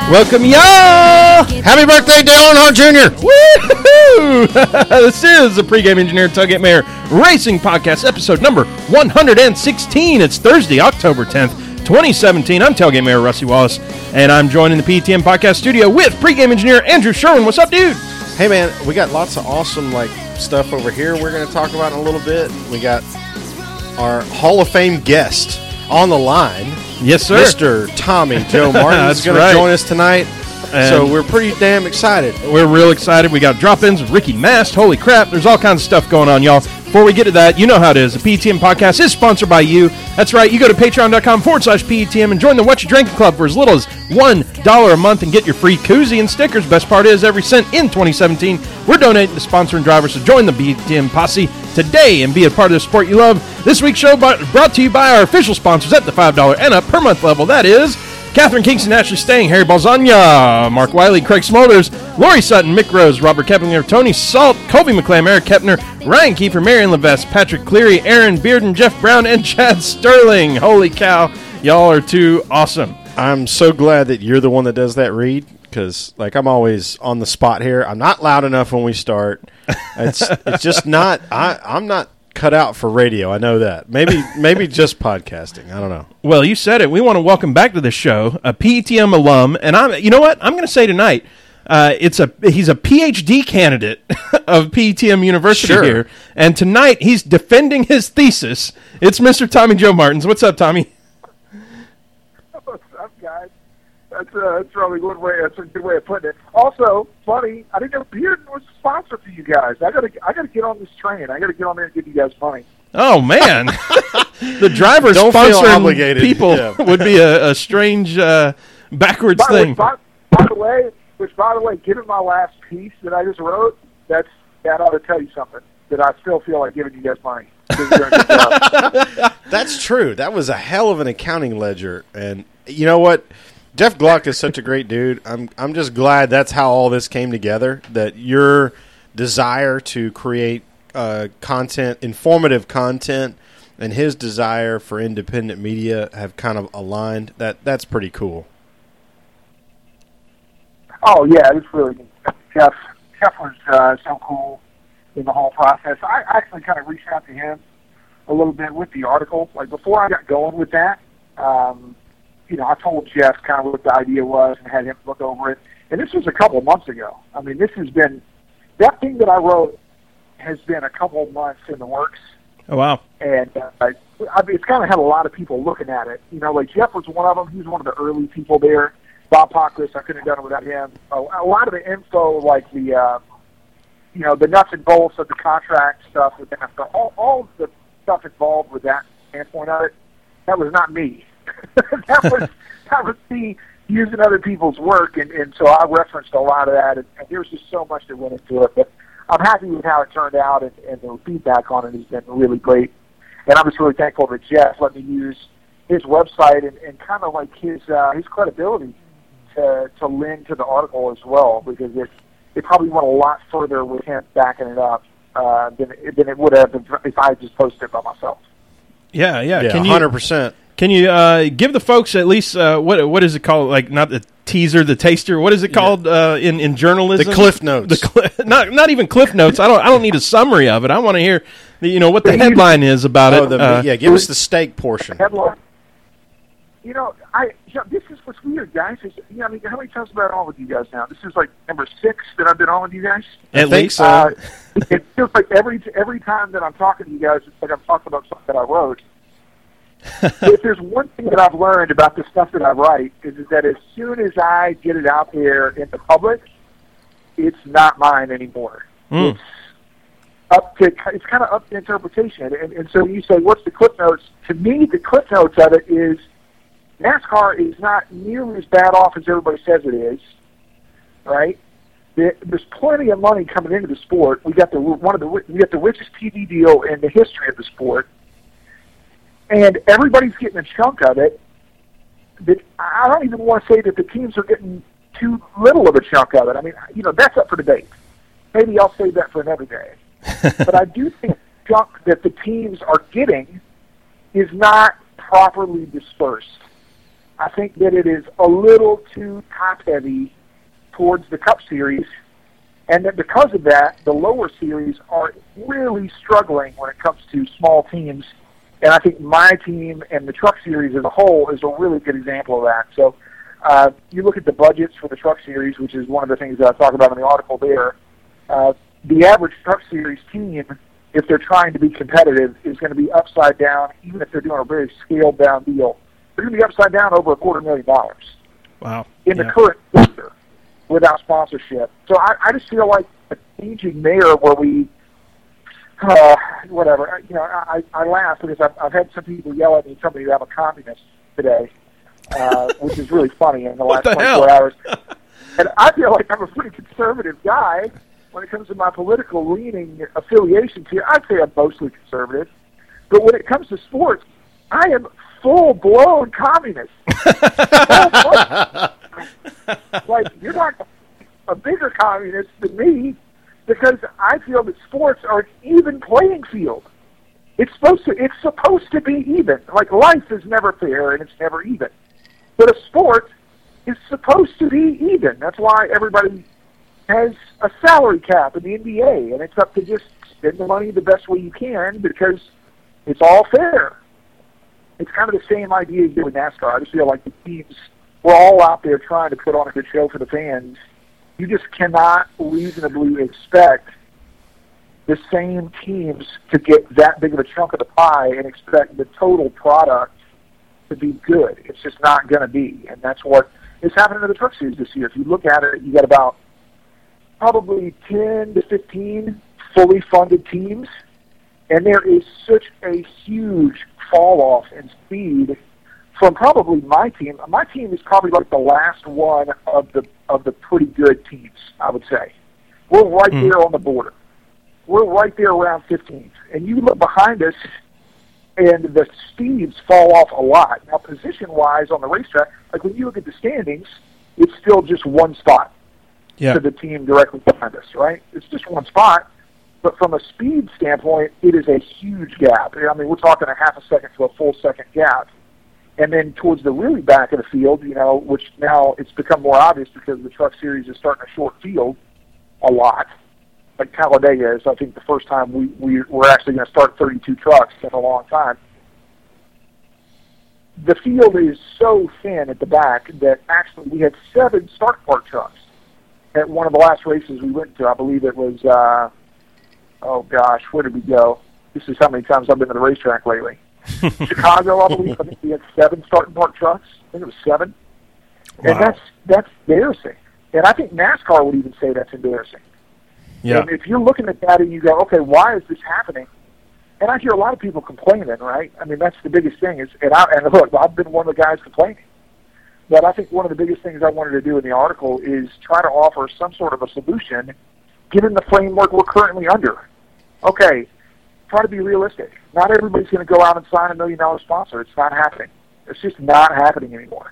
Welcome, y'all! Happy birthday, Dale Earnhardt Jr. Woo-hoo! This is the Pregame Engineer Tailgate Mayor Racing Podcast, episode number 116. It's Thursday, October 10th, 2017. I'm Tailgate Mayor Rusty Wallace, and I'm joining the PTM Podcast studio with Pregame Engineer Andrew Sherwin. What's up, dude? Hey, man, we got lots of awesome stuff over here we're going to talk about in a little bit. We got our Hall of Fame guest on the line. Yes, sir. Mr. Tommy Joe Martin is going to join us tonight. And so we're pretty damn excited. We're real excited. We got drop-ins with Ricky Mast. Holy crap, there's all kinds of stuff going on, y'all. Before we get to that, you know how it is. The PTM Podcast is sponsored by you. That's right. You go to patreon.com/PTM and join the What You Drinking Club for as little as $1 a month and get your free koozie and stickers. Best part is, every cent in 2017, we're donating to sponsoring drivers. So join the PTM Posse today and be a part of the sport you love. This week's show brought to you by our official sponsors at the $5 and up per month level. That is Catherine Kingston, Ashley Stang, Harry Balzania, Mark Wiley, Craig Smolders, Lori Sutton, Mick Rose, Robert Keplinger, Tony Salt, Colby McClam, Eric Kepner, Ryan Kiefer, Marion Levesque, Patrick Cleary, Aaron Bearden, Jeff Brown, and Chad Sterling. Holy cow, y'all are too awesome. I'm so glad that you're the one that does that read, because I'm always on the spot here. I'm not loud enough when we start. It's just not. I'm not cut out for radio. I know that. Maybe just podcasting. I don't know. Well, you said it. We want to welcome back to the show a PTM alum, and you know what? I'm going to say tonight, he's a PhD candidate of PTM University here, and tonight he's defending his thesis. It's Mr. Tommy Joe Martins. What's up, Tommy? What's up, guys? That's probably a good way. That's a good way of putting it. Also, funny, I didn't know Bearden was a sponsor for you guys. I gotta get on this train. I gotta get on there and give you guys money. Oh man, the driver sponsoring people would be a strange backwards thing. By the way, given my last piece that I just wrote, that ought to tell you something. That I still feel like giving you guys money. That's true. That was a hell of an accounting ledger, and you know what? Jeff Gluck is such a great dude. I'm just glad that's how all this came together, that your desire to create content, informative content, and his desire for independent media have kind of aligned. That's pretty cool. Oh, yeah, it's really good. Jeff was so cool in the whole process. I actually kind of reached out to him a little bit with the article. Before I got going with that, I told Jeff kind of what the idea was and had him look over it. And this was a couple of months ago. I mean, that thing that I wrote has been a couple of months in the works. Oh, wow. And it's kind of had a lot of people looking at it. Jeff was one of them. He was one of the early people there. Bob Pockrass, I couldn't have done it without him. A lot of the info, the nuts and bolts of the contract stuff, with that, all the stuff involved with that standpoint of it, that was not me. that was me using other people's work, and so I referenced a lot of that, and there was just so much that went into it. But I'm happy with how it turned out, and the feedback on it has been really great. And I'm just really thankful that Jeff let me use his website and kind of his credibility to lend to the article as well, because it probably went a lot further with him backing it up than it would have if I just posted it by myself. Yeah. Can 100%. Can you give the folks at least what is it called? Not the teaser, the taster. What is it called in journalism? The Cliff Notes. Not even Cliff Notes. I don't need a summary of it. I want to hear what the headline is about it. Give us the steak portion. Headline. This is what's weird, guys. How many times have I been on with you guys now? This is number 6 that I've been on with you guys. At least. It feels like every time that I'm talking to you guys, it's like I'm talking about something that I wrote. If there's one thing that I've learned about the stuff that I write, is that as soon as I get it out there in the public, it's not mine anymore. It's kind of up to interpretation. And so you say, what's the Cliff Notes? To me, the Cliff Notes of it is NASCAR is not nearly as bad off as everybody says it is, right? There's plenty of money coming into the sport. We got the richest TV deal in the history of the sport. And everybody's getting a chunk of it. But I don't even want to say that the teams are getting too little of a chunk of it. I mean, that's up for debate. Maybe I'll save that for another day. But I do think the chunk that the teams are getting is not properly dispersed. I think that it is a little too top-heavy towards the Cup Series, and that because of that, the lower series are really struggling when it comes to small teams. And I think my team and the Truck Series as a whole is a really good example of that. So you look at the budgets for the Truck Series, which is one of the things that I talk about in the article there. The average Truck Series team, if they're trying to be competitive, is going to be upside down, even if they're doing a very scaled-down deal. They're going to be upside down over $250,000. Wow. In the current sector without sponsorship. So I just feel like a changing there where we, whatever. You know, I laugh because I've had some people yell at me, tell me that I'm a communist today, which is really funny in the last 24 hours. And I feel like I'm a pretty conservative guy when it comes to my political leaning affiliations here. I'd say I'm mostly conservative. But when it comes to sports, I am full-blown communist. Full-blown. Like, you're not a bigger communist than me because I feel that sports are an even playing field. It's supposed to be even. Like, life is never fair and it's never even. But a sport is supposed to be even. That's why everybody has a salary cap in the NBA, and it's up to just spend the money the best way you can because it's all fair. It's kind of the same idea here with NASCAR. I just feel like the teams, we're all out there trying to put on a good show for the fans. You just cannot reasonably expect the same teams to get that big of a chunk of the pie and expect the total product to be good. It's just not going to be, and that's what is happening to the Truck Series this year. If you look at it, you got about probably 10 to 15 fully funded teams, and there is such a huge fall-off in speed from probably my team. My team is probably like the last one of the pretty good teams, I would say. We're right there on the border. We're right there around 15th. And you look behind us, and the speeds fall off a lot. Now, position-wise on the racetrack, like when you look at the standings, it's still just one spot to the team directly behind us, right? It's just one spot. But from a speed standpoint, it is a huge gap. I mean, we're talking a half a second to a full second gap. And then towards the really back of the field, you know, which now it's become more obvious because the Truck Series is starting to short field a lot. Like Talladega is, I think, the first time we're actually going to start 32 trucks in a long time. The field is so thin at the back that actually we had 7 start park trucks at one of the last races we went to. I believe it was, oh gosh, where did we go? This is how many times I've been to the racetrack lately. Chicago, I believe. I think we had 7 starting park trucks. I think it was 7. Wow. And that's embarrassing. And I think NASCAR would even say that's embarrassing. Yeah. And if you're looking at that and you go, okay, why is this happening? And I hear a lot of people complaining, right? I mean, that's the biggest thing. And look, I've been one of the guys complaining. But I think one of the biggest things I wanted to do in the article is try to offer some sort of a solution given the framework we're currently under. Okay, try to be realistic. Not everybody's going to go out and sign $1 million sponsor. It's not happening. It's just not happening anymore.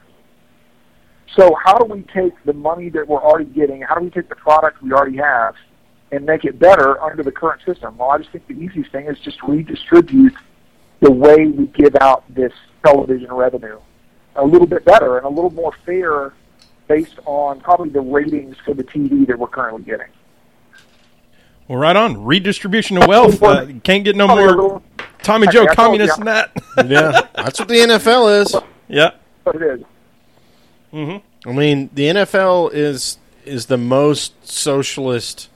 So how do we take the money that we're already getting, how do we take the product we already have and make it better under the current system? Well, I just think the easiest thing is just redistribute the way we give out this television revenue a little bit better and a little more fair based on probably the ratings for the TV that we're currently getting. Well, right on. Redistribution of wealth. Can't get no more Tommy Joe communist than that. Yeah, that's what the NFL is. Yeah. But it is. Mm-hmm. I mean, the NFL is the most socialist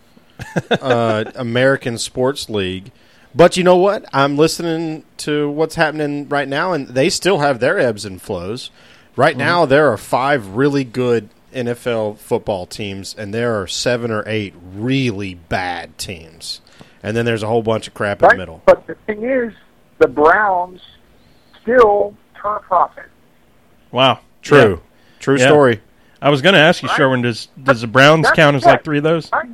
American sports league. But you know what? I'm listening to what's happening right now, and they still have their ebbs and flows. Right now, there are 5 really good NFL football teams, and there are 7 or 8 really bad teams. And then there's a whole bunch of crap in the middle. But the thing is, the Browns still turn a profit. Wow. True. Yeah. True story. I was going to ask you, Sherwin, does the Browns count as like 3 of those? Right.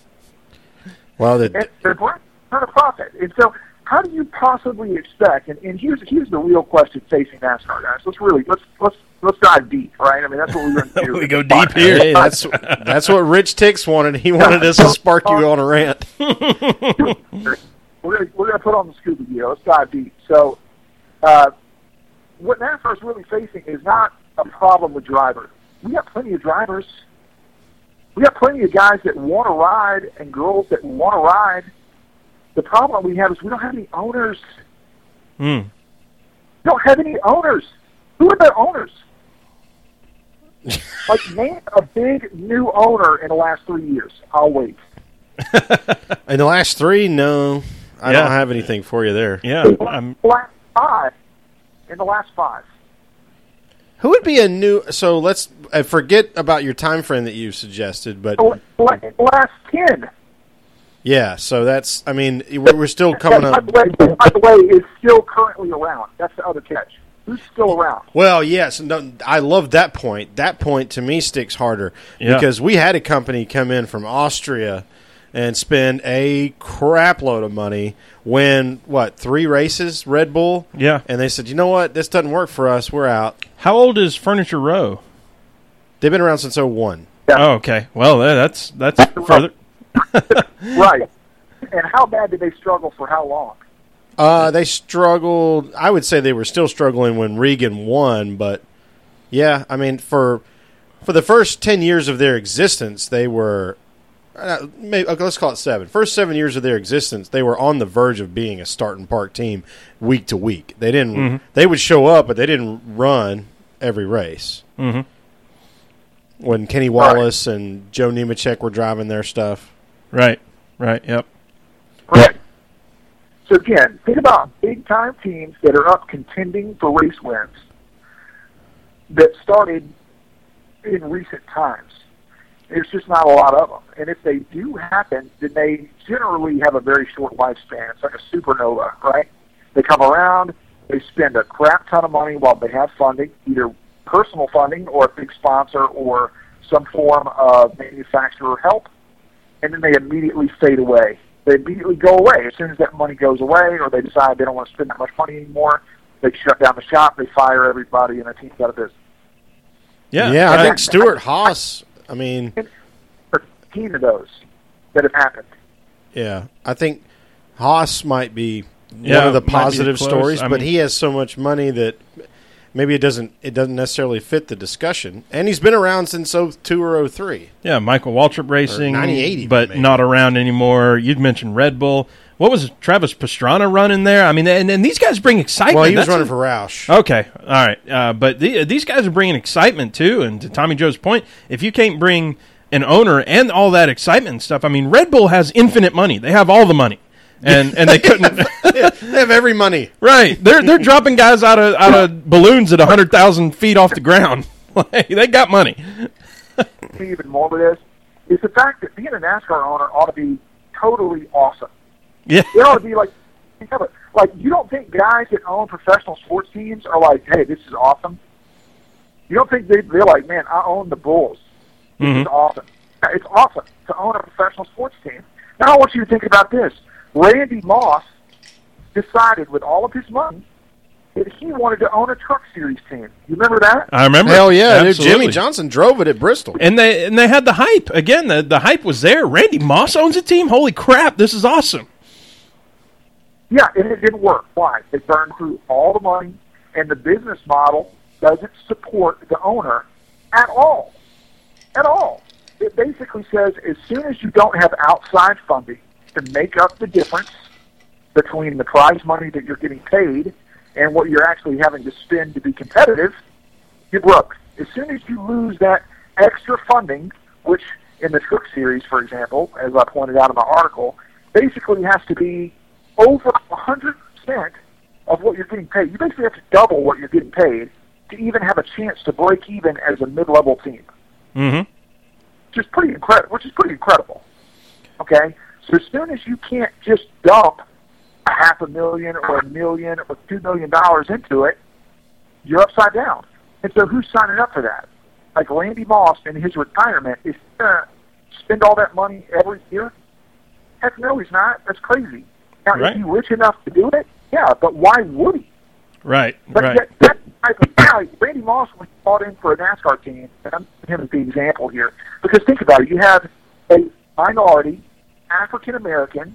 Well, the Browns turn a profit. And so how do you possibly expect, and here's the real question facing NASCAR, guys. Let's dive deep, right? I mean, that's what we're going to do. We go deep here. Hey, that's what Rich Tix wanted. He wanted us to spark you on a rant. We're going to put on the scuba gear. Let's dive deep. So what NASCAR is really facing is not a problem with drivers. We got plenty of drivers. We got plenty of guys that want to ride and girls that want to ride. The problem we have is we don't have any owners. We don't have any owners. Who are their owners? Like, name a big new owner in the last 3 years. I'll wait. In the last 3, no. I don't have anything for you there. Yeah. In the last 5. In the last 5. Who would be a new... So let's forget about your time frame that you suggested, but... In the last 10. Yeah, so that's... I mean, we're still coming up... By the way, is still currently around. That's the other catch. Who's still around? Well, yes. No, I love that point. That point, to me, sticks harder. Yeah. Because we had a company come in from Austria and spend a crap load of money win, 3 races, Red Bull? Yeah. And they said, you know what? This doesn't work for us. We're out. How old is Furniture Row? They've been around since 01. Yeah. Oh, okay. Well, that's further. Right. And how bad did they struggle for how long? They struggled. I would say they were still struggling when Regan won, but yeah, I mean, for the first 10 years of their existence, they were, let's call it 7. First 7 years of their existence, they were on the verge of being a start and park team week to week. They didn't. They would show up, but they didn't run every race. When Kenny Wallace and Joe Nemechek were driving their stuff. Right. Yep. Correct. So again, think about big-time teams that are up contending for race wins that started in recent times. There's just not a lot of them. And if they do happen, then they generally have a very short lifespan. It's like a supernova, right? They come around, they spend a crap ton of money while they have funding, either personal funding or a big sponsor or some form of manufacturer help, and then they immediately fade away. They immediately go away. As soon as that money goes away or they decide they don't want to spend that much money anymore, they shut down the shop, they fire everybody, and the team's out of business. Yeah, I think Stuart Haas, I mean... 13 of those that have happened. Yeah, I think Haas might be one of the positive stories, but he has so much money that maybe it doesn't necessarily fit the discussion. And he's been around since 02 or 03. Yeah, Michael Waltrip Racing, 98 but maybe. Not around anymore. You'd mentioned Red Bull. What was Travis Pastrana running there? I mean, and these guys bring excitement. Well, he was running for Roush. Okay, all right. But these guys are bringing excitement, too. And to Tommy Joe's point, if you can't bring an owner and all that excitement and stuff, I mean, Red Bull has infinite money. They have all the money. And they couldn't. They have every money. Right. They're dropping guys out of balloons at 100,000 feet off the ground. They got money. Even more with this is the fact that being a NASCAR owner ought to be totally awesome. Yeah. It ought to be like you don't think guys that own professional sports teams are like, hey, this is awesome? You don't think they're like, man, I own the Bulls. This is awesome. It's awesome to own a professional sports team. Now I want you to think about this. Randy Moss decided with all of his money that he wanted to own a Truck Series team. You remember that? I remember. Hell yeah, dude. Absolutely. Jimmy Johnson drove it at Bristol. And they had the hype. Again, the hype was there. Randy Moss owns a team? Holy crap, this is awesome. Yeah, and it didn't work. Why? They burned through all the money, and the business model doesn't support the owner at all. At all. It basically says as soon as you don't have outside funding to make up the difference between the prize money that you're getting paid and what you're actually having to spend to be competitive, you're broke. As soon as you lose that extra funding, which in the Truck Series, for example, as I pointed out in my article, basically has to be over 100% of what you're getting paid. You basically have to double what you're getting paid to even have a chance to break even as a mid-level team. Mm-hmm. Which is pretty incredible. Okay? So as soon as you can't just dump $500,000 or $1 million or $2 million into it, you're upside down. And so who's signing up for that? Like Randy Moss in his retirement is going to spend all that money every year? Heck no, he's not. That's crazy. Now, Right. is he rich enough to do it? Yeah, but why would he? Right, But right. that type of guy, Randy Moss, when he bought in for a NASCAR team, and I'm using him as the example here, because think about it, you have a minority, African-American,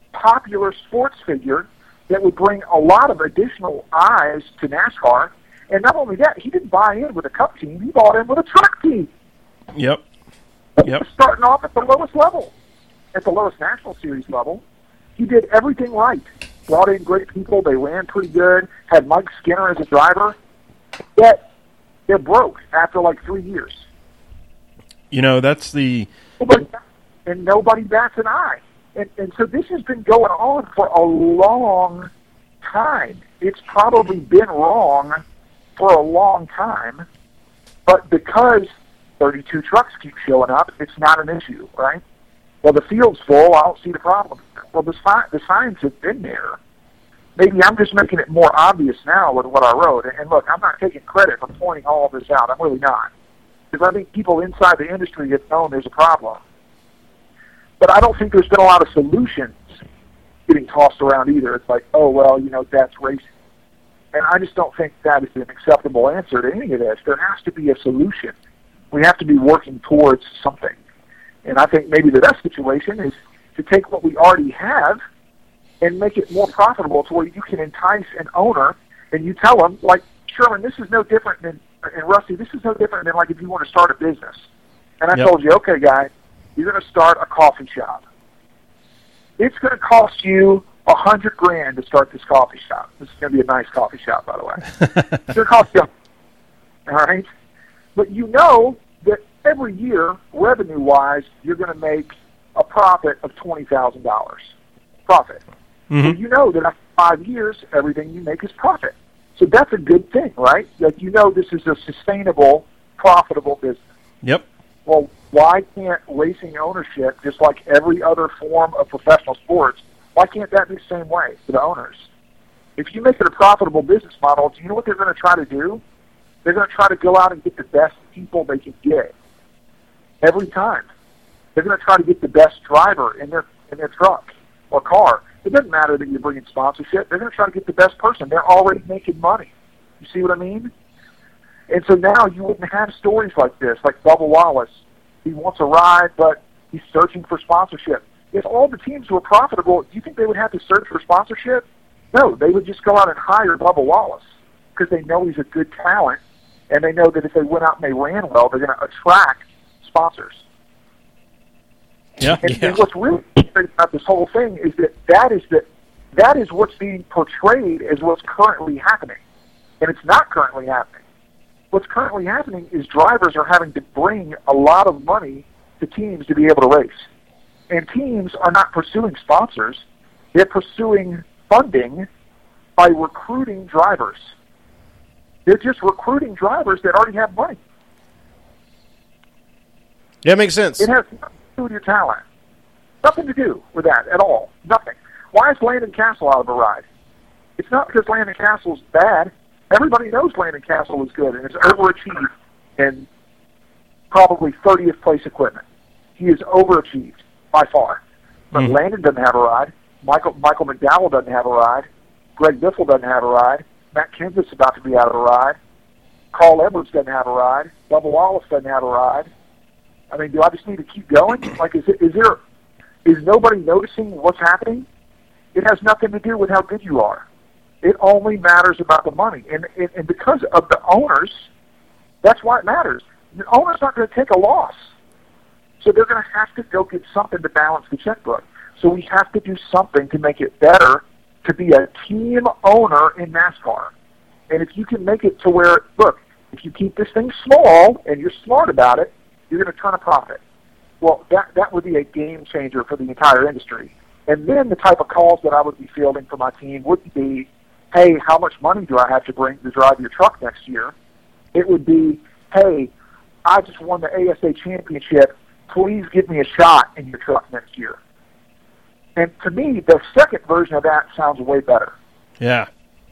popular sports figure that would bring a lot of additional eyes to NASCAR, And not only that, he didn't buy in with a cup team. He bought in with a truck team. Yep. Starting off at the lowest level, at the lowest National Series level. He did everything right. Brought in great people. They ran pretty good. Had Mike Skinner as a driver. Yet they're broke after like 3 years. That's the... And nobody bats an eye. And so this has been going on for a long time. It's probably been wrong for a long time. But because 32 trucks keep showing up, it's not an issue, right? Well, the field's full. I don't see the problem. Well, the signs have been there. Maybe I'm just making it more obvious now with what I wrote. And look, I'm not taking credit for pointing all of this out. I'm really not. Because I think people inside the industry have known there's a problem. But I don't think there's been a lot of solutions getting tossed around either. It's like, oh, well, that's racing. And I just don't think that is an acceptable answer to any of this. There has to be a solution. We have to be working towards something. And I think maybe the best situation is to take what we already have and make it more profitable to where you can entice an owner and you tell them, like, Sherman, this is no different than, and Rusty, this is no different than like if you want to start a business. And I told you, okay, guys, you're going to start a coffee shop. It's going to cost you $100,000 to start this coffee shop. This is going to be a nice coffee shop, by the way. It's going to cost you, all right? But you know that every year, revenue-wise, you're going to make a profit of $20,000. Profit. Mm-hmm. So you know that after 5 years, everything you make is profit. So that's a good thing, right? Like this is a sustainable, profitable business. Yep. Well, why can't racing ownership, just like every other form of professional sports, why can't that be the same way for the owners? If you make it a profitable business model, do you know what they're going to try to do? They're going to try to go out and get the best people they can get every time. They're going to try to get the best driver in their truck or car. It doesn't matter that you're bringing sponsorship. They're going to try to get the best person. They're already making money. You see what I mean? And so now you wouldn't have stories like this, like Bubba Wallace. He wants a ride, but he's searching for sponsorship. If all the teams were profitable, do you think they would have to search for sponsorship? No, they would just go out and hire Bubba Wallace because they know he's a good talent, and they know that if they went out and they ran well, they're going to attract sponsors. Yeah, and what's really interesting about this whole thing is that is what's being portrayed as what's currently happening, and it's not currently happening. What's currently happening is drivers are having to bring a lot of money to teams to be able to race, and teams are not pursuing sponsors; they're pursuing funding by recruiting drivers. They're just recruiting drivers that already have money. Yeah, it makes sense. It has nothing to do with your talent. Nothing to do with that at all. Nothing. Why is Landon Castle out of a ride? It's not because Landon Castle's bad. Everybody knows Landon Castle is good and is overachieved in probably 30th place equipment. He is overachieved by far. But Landon doesn't have a ride. Michael McDowell doesn't have a ride. Greg Biffle doesn't have a ride. Matt Kenseth's about to be out of a ride. Carl Edwards doesn't have a ride. Bubba Wallace doesn't have a ride. I mean, do I just need to keep going? Like, is nobody noticing what's happening? It has nothing to do with how good you are. It only matters about the money. And because of the owners, that's why it matters. The owner's not going to take a loss. So they're going to have to go get something to balance the checkbook. So we have to do something to make it better to be a team owner in NASCAR. And if you can make it to where, look, if you keep this thing small and you're smart about it, you're going to turn a profit. Well, that would be a game changer for the entire industry. And then the type of calls that I would be fielding for my team wouldn't be, hey, how much money do I have to bring to drive your truck next year? It would be, hey, I just won the ASA championship. Please give me a shot in your truck next year. And to me, the second version of that sounds way better. Yeah.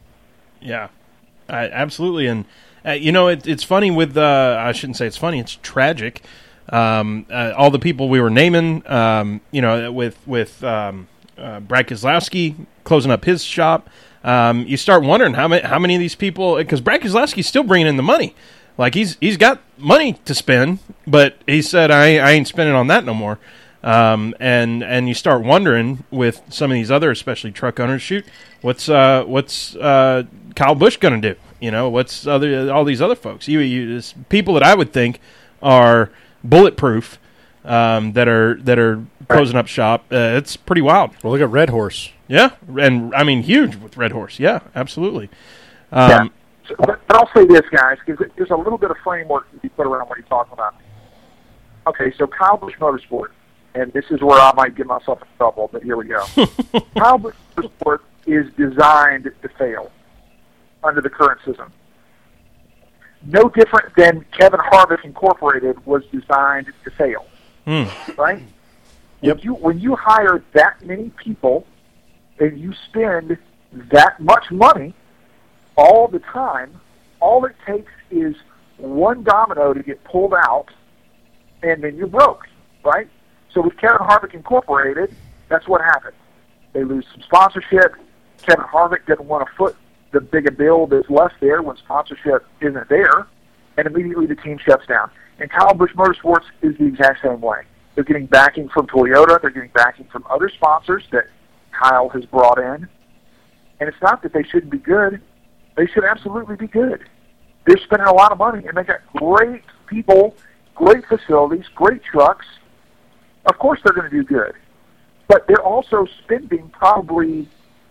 Absolutely. And, it's funny with, I shouldn't say it's funny, it's tragic. All the people we were naming, with Brad Keselowski closing up his shop, you start wondering how many of these people, because Brad Keselowski's still bringing in the money. Like, he's got money to spend, but he said, I ain't spending on that no more. And you start wondering with some of these other, especially truck owners, what's Kyle Busch going to do? You know, what's all these other folks? Just people that I would think are bulletproof that are closing up shop. It's pretty wild. Well, look at Red Horse. Yeah, and I mean huge with Red Horse. Yeah, absolutely. Yeah. But I'll say this, guys, because there's a little bit of framework to be put around what you're talking about. Okay, so Kyle Busch Motorsport, and this is where I might get myself in trouble, but here we go. Kyle Busch Motorsport is designed to fail under the current system. No different than Kevin Harvick Incorporated was designed to fail, right? Yep. When you hire that many people and you spend that much money all the time, all it takes is one domino to get pulled out, and then you're broke, right? So with Kevin Harvick Incorporated, that's what happened. They lose some sponsorship. Kevin Harvick doesn't want to foot the bigger bill that's left there when sponsorship isn't there, and immediately the team shuts down. And Kyle Busch Motorsports is the exact same way. They're getting backing from Toyota. They're getting backing from other sponsors that Kyle has brought in. And it's not that they shouldn't be good. They should absolutely be good. They're spending a lot of money, and they got great people, great facilities, great trucks. Of course they're going to do good. But they're also spending probably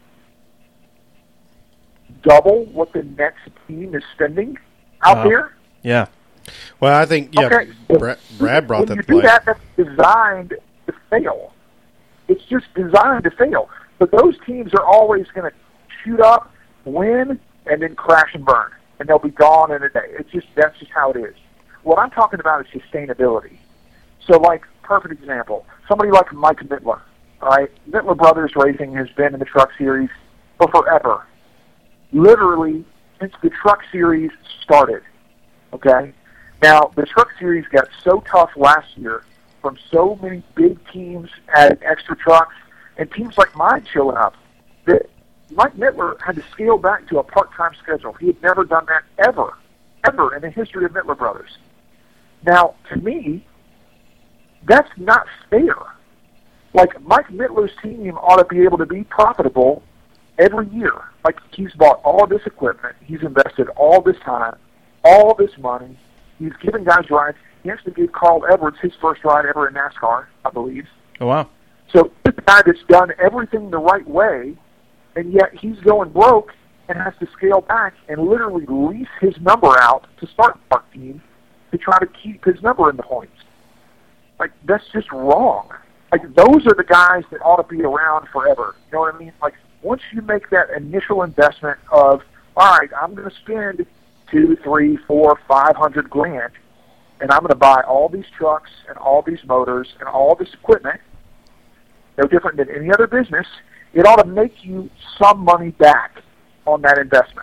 double what the next team is spending out there. Yeah. Well, I think, Okay. Brad brought that When you to play. do that, that's designed to fail. It's just designed to fail. But those teams are always going to shoot up, win, and then crash and burn. And they'll be gone in a day. That's just how it is. What I'm talking about is sustainability. So, like, perfect example, somebody like Mike Mittler, all right? Mittler Brothers Racing has been in the Truck Series for forever. Literally since the Truck Series started, okay? Now, the Truck Series got so tough last year from so many big teams adding extra trucks and teams like mine showing up that Mike Mittler had to scale back to a part-time schedule. He had never done that ever in the history of Mittler Brothers. Now, to me, that's not fair. Like, Mike Mittler's team ought to be able to be profitable every year. Like, he's bought all this equipment. He's invested all this time, all this money. He's given guys rides. He actually gave Carl Edwards his first ride ever in NASCAR, I believe. Oh, wow. So this guy that's done everything the right way, and yet he's going broke and has to scale back and literally lease his number out to start Park Team to try to keep his number in the points. Like, that's just wrong. Like, those are the guys that ought to be around forever. You know what I mean? Like, once you make that initial investment of, all right, I'm going to spend $200, $300, $400, $500 and I'm going to buy all these trucks and all these motors and all this equipment, no different than any other business, it ought to make you some money back on that investment.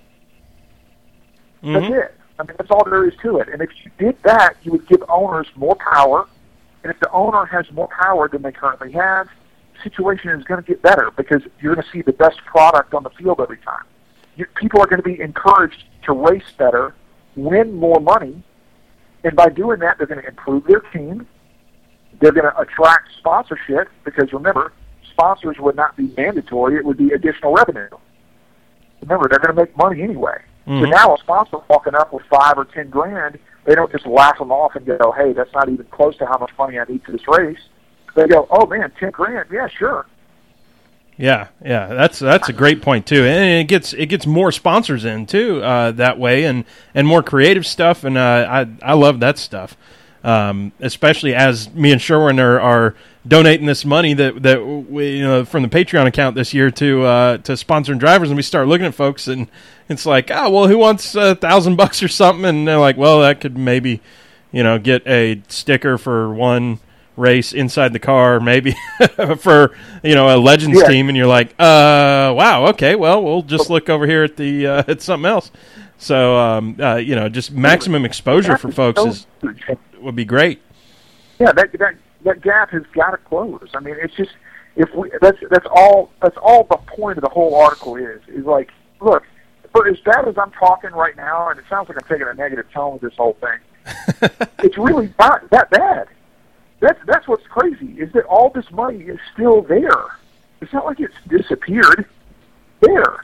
That's it. I mean, that's all there is to it. And if you did that, you would give owners more power. And if the owner has more power than they currently have, the situation is going to get better because you're going to see the best product on the field every time. People are going to be encouraged to race better, win more money, and by doing that, they're going to improve their team. They're going to attract sponsorship because, remember, sponsors would not be mandatory. It would be additional revenue. Remember, they're going to make money anyway. So now a sponsor walking up with $5 or $10,000, they don't just laugh them off and go, "Hey, that's not even close to how much money I need for this race." They go, "Oh man, $10,000, yeah, sure." Yeah, that's a great point too, and it gets more sponsors in too that way, and more creative stuff, and I love that stuff, especially as me and Sherwin are donating this money that we, from the Patreon account this year to sponsoring drivers, and we start looking at folks, and it's like, oh well, who wants $1,000 or something, and they're like, well, that could maybe get a sticker for one race inside the car, maybe for a Legends team, and you're like, wow, okay, well, we'll just look over here at the at something else. So just maximum exposure for folks would be great. Yeah, that gap has got to close. I mean, it's just that's all the point of the whole article is like, look, for as bad as I'm talking right now, and it sounds like I'm taking a negative tone with this whole thing, it's really not that bad. That's what's crazy, is that all this money is still there. It's not like it's disappeared. There.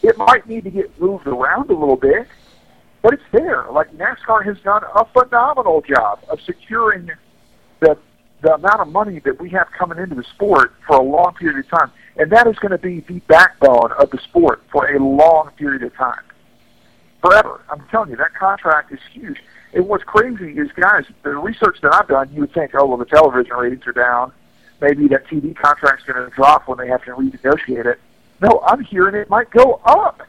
It might need to get moved around a little bit, but it's there. Like NASCAR has done a phenomenal job of securing the amount of money that we have coming into the sport for a long period of time. And that is going to be the backbone of the sport for a long period of time. Forever. I'm telling you, that contract is huge. And what's crazy is, guys, the research that I've done, you would think, oh, well, the television ratings are down. Maybe that TV contract's going to drop when they have to renegotiate it. No, I'm hearing it might go up.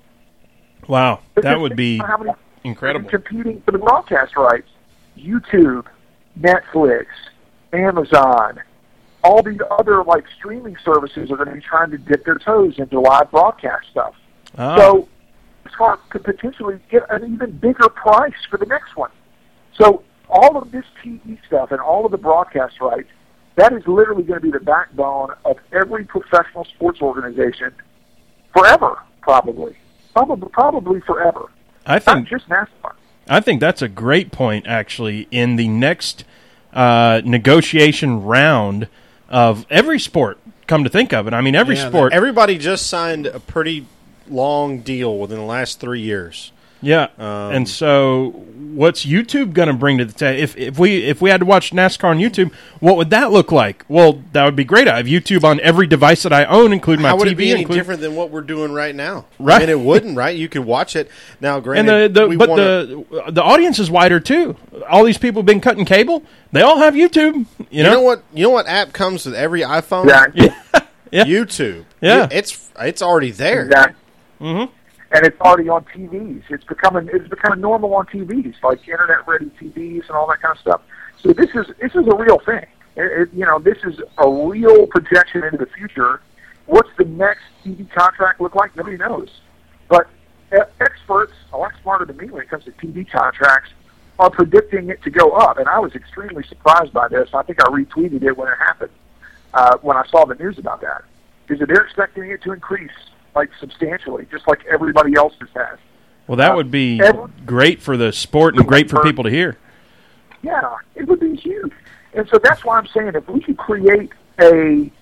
Wow, that would be incredible. Competing for the broadcast rights. YouTube, Netflix, Amazon, all these other like streaming services are going to be trying to dip their toes into live broadcast stuff. Oh. So NASCAR could potentially get an even bigger price for the next one. So all of this TV stuff and all of the broadcast rights, that is literally going to be the backbone of every professional sports organization forever, probably forever. I think not just NASCAR. I think that's a great point, actually, in the next negotiation round of every sport, come to think of it. I mean, every sport. Everybody just signed a pretty long deal within the last 3 years. Yeah, and so what's YouTube going to bring to the table? If we had to watch NASCAR on YouTube, what would that look like? Well, that would be great. I have YouTube on every device that I own, including my TV. How would it be any different than what we're doing right now? Right. I mean, it wouldn't, right? You could watch it. Now, granted, and the audience is wider, too. All these people have been cutting cable. They all have YouTube. You know what app comes with every iPhone? Yeah. YouTube. Yeah. It's already there. Exactly. Mm-hmm. And it's already on TVs. It's becoming normal on TVs, like internet-ready TVs and all that kind of stuff. So this is a real thing. This is a real projection into the future. What's the next TV contract look like? Nobody knows. But experts, a lot smarter than me when it comes to TV contracts, are predicting it to go up. And I was extremely surprised by this. I think I retweeted it when it happened, when I saw the news about that. Because they're expecting it to increase, like, substantially, just like everybody else has. Well, that would be great for the sport and great for people to hear. Yeah, it would be huge. And so that's why I'm saying if we could create a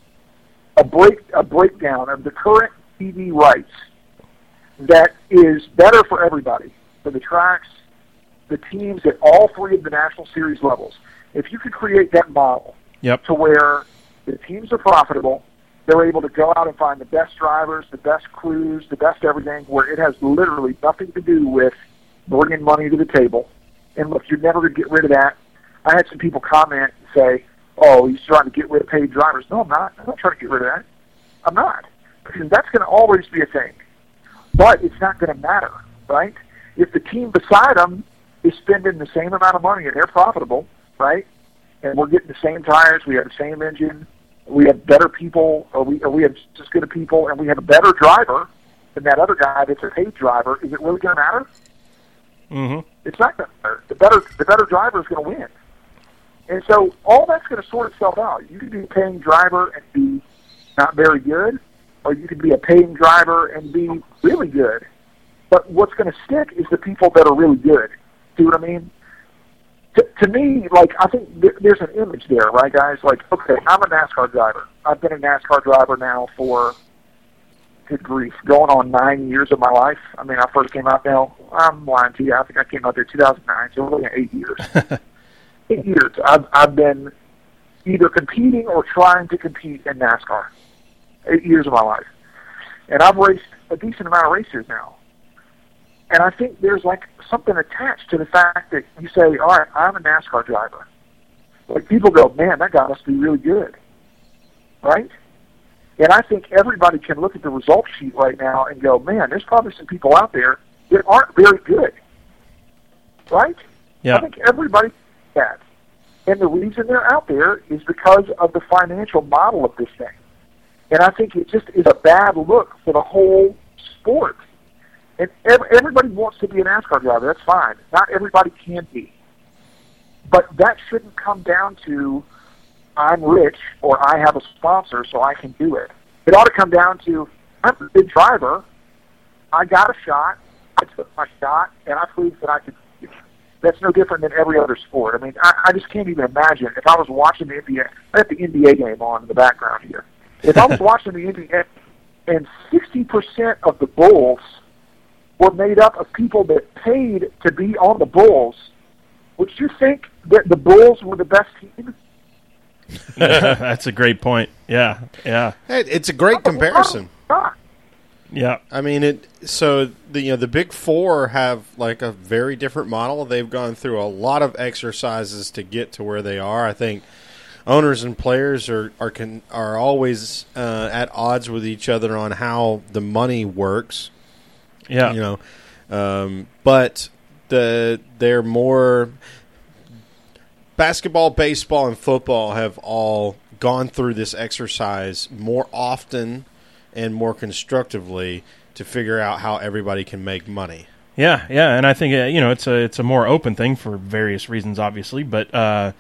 breakdown of the current TV rights that is better for everybody, for the tracks, the teams at all three of the National Series levels, if you could create that model to where the teams are profitable, they're able to go out and find the best drivers, the best crews, the best everything, where it has literally nothing to do with bringing money to the table. And look, you're never going to get rid of that. I had some people comment and say, oh, he's trying to get rid of paid drivers. No, I'm not. I'm not trying to get rid of that. I'm not. Because that's going to always be a thing. But it's not going to matter, right? If the team beside them is spending the same amount of money and they're profitable, right, and we're getting the same tires, we have the same engine, we have better people, or we have just as good of people, and we have a better driver than that other guy that's a paid driver, is it really going to matter? Mm-hmm. It's not going to matter. The better driver is going to win. And so all that's going to sort itself out. You can be a paying driver and be not very good, or you can be a paying driver and be really good. But what's going to stick is the people that are really good. See what I mean? To me, like, I think there's an image there, right, guys? Like, okay, I'm a NASCAR driver. I've been a NASCAR driver now for, good grief, going on 9 years of my life. I mean, I first came out now, I'm lying to you, I think I came out there 2009, so we're looking at 8 years. 8 years. I've been either competing or trying to compete in NASCAR. 8 years of my life. And I've raced a decent amount of races now. And I think there's like something attached to the fact that you say, all right, I'm a NASCAR driver. Like people go, man, that guy must be really good. Right? And I think everybody can look at the results sheet right now and go, man, there's probably some people out there that aren't very good. Right? Yeah. I think everybody knows that. And the reason they're out there is because of the financial model of this thing. And I think it just is a bad look for the whole sport. And everybody wants to be a NASCAR driver. That's fine. Not everybody can be. But that shouldn't come down to I'm rich or I have a sponsor so I can do it. It ought to come down to I'm a good driver. I got a shot. I took my shot, and I proved that I could. That's no different than every other sport. I mean, I just can't even imagine if I was watching the NBA. I have the NBA game on in the background here. If I was watching the NBA and 60% of the bulls were made up of people that paid to be on the bulls. Would you think that the bulls were the best team? That's a great point. Yeah. It's a great comparison. Yeah. I mean, the Big Four have like a very different model. They've gone through a lot of exercises to get to where they are. I think owners and players are always at odds with each other on how the money works. Yeah. But they're more basketball, baseball, and football have all gone through this exercise more often and more constructively to figure out how everybody can make money. Yeah, and I think it's a more open thing for various reasons, obviously. But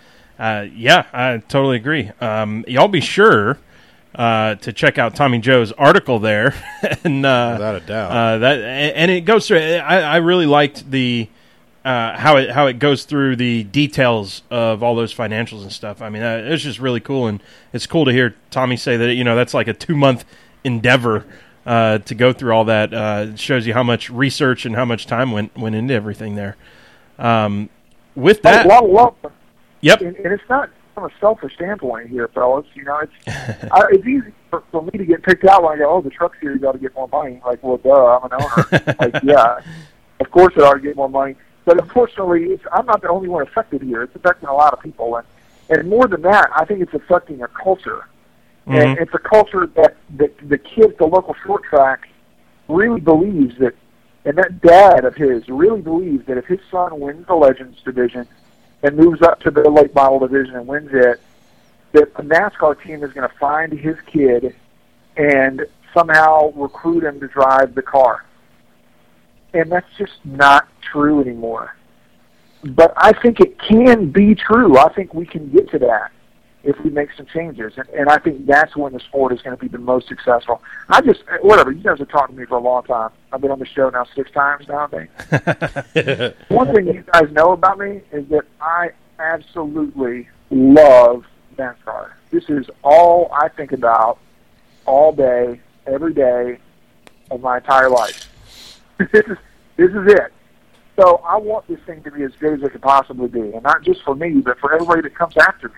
I totally agree. Y'all be sure to check out Tommy Joe's article there, and without a doubt, and it goes through. I really liked the how it goes through the details of all those financials and stuff. I mean, it's just really cool, and it's cool to hear Tommy say that that's like a 2-month endeavor to go through all that. It shows you how much research and how much time went into everything there. With that, yep, and it's not from a selfish standpoint here, fellas. It's easy for me to get picked out when I go, the truck series ought to get more money. Like, well, duh, I'm an owner. Yeah, of course it ought to get more money. But unfortunately, I'm not the only one affected here. It's affecting a lot of people, and more than that, I think it's affecting a culture. And it's a culture that the kid at the local short track really believes that, and that dad of his really believes that if his son wins the Legends division and moves up to the late model division and wins it, that a NASCAR team is going to find his kid and somehow recruit him to drive the car. And that's just not true anymore. But I think it can be true. I think we can get to that if we make some changes. And I think that's when the sport is going to be the most successful. Whatever, you guys have talked to me for a long time. I've been on the show now 6 times now, I think. One thing you guys know about me is that I absolutely love NASCAR. This is all I think about all day, every day of my entire life. This is it. So I want this thing to be as good as it could possibly be, and not just for me, but for everybody that comes after me.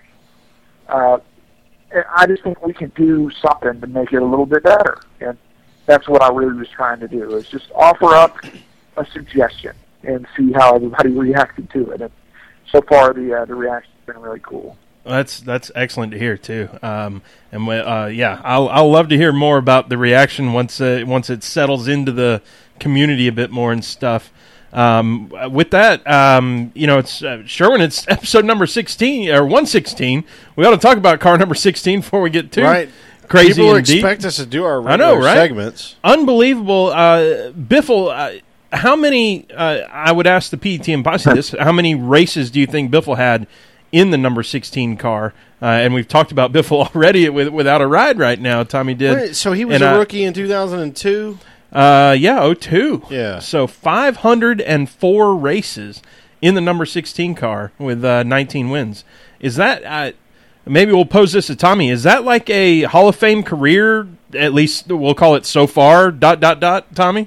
I just think we can do something to make it a little bit better, and that's what I really was trying to do, is just offer up a suggestion and see how everybody reacted to it. And so far, the reaction's been really cool. That's excellent to hear too. I'll love to hear more about the reaction once it settles into the community a bit more and stuff. With that, it's Sherwin. It's episode number 16 or 116. We ought to talk about car number 16 before we get too crazy. People and deep. expect us to do our regular segments. Unbelievable, Biffle. How many? I would ask the PTM posse this: how many races do you think Biffle had in the number 16 car? And we've talked about Biffle already without a ride right now. Tommy did. Wait, so he was a rookie in 2002. 02. Yeah. So 504 races in the number 16 car with 19 wins. Is that maybe we'll pose this to Tommy? Is that like a Hall of Fame career? At least we'll call it so far. ... Tommy.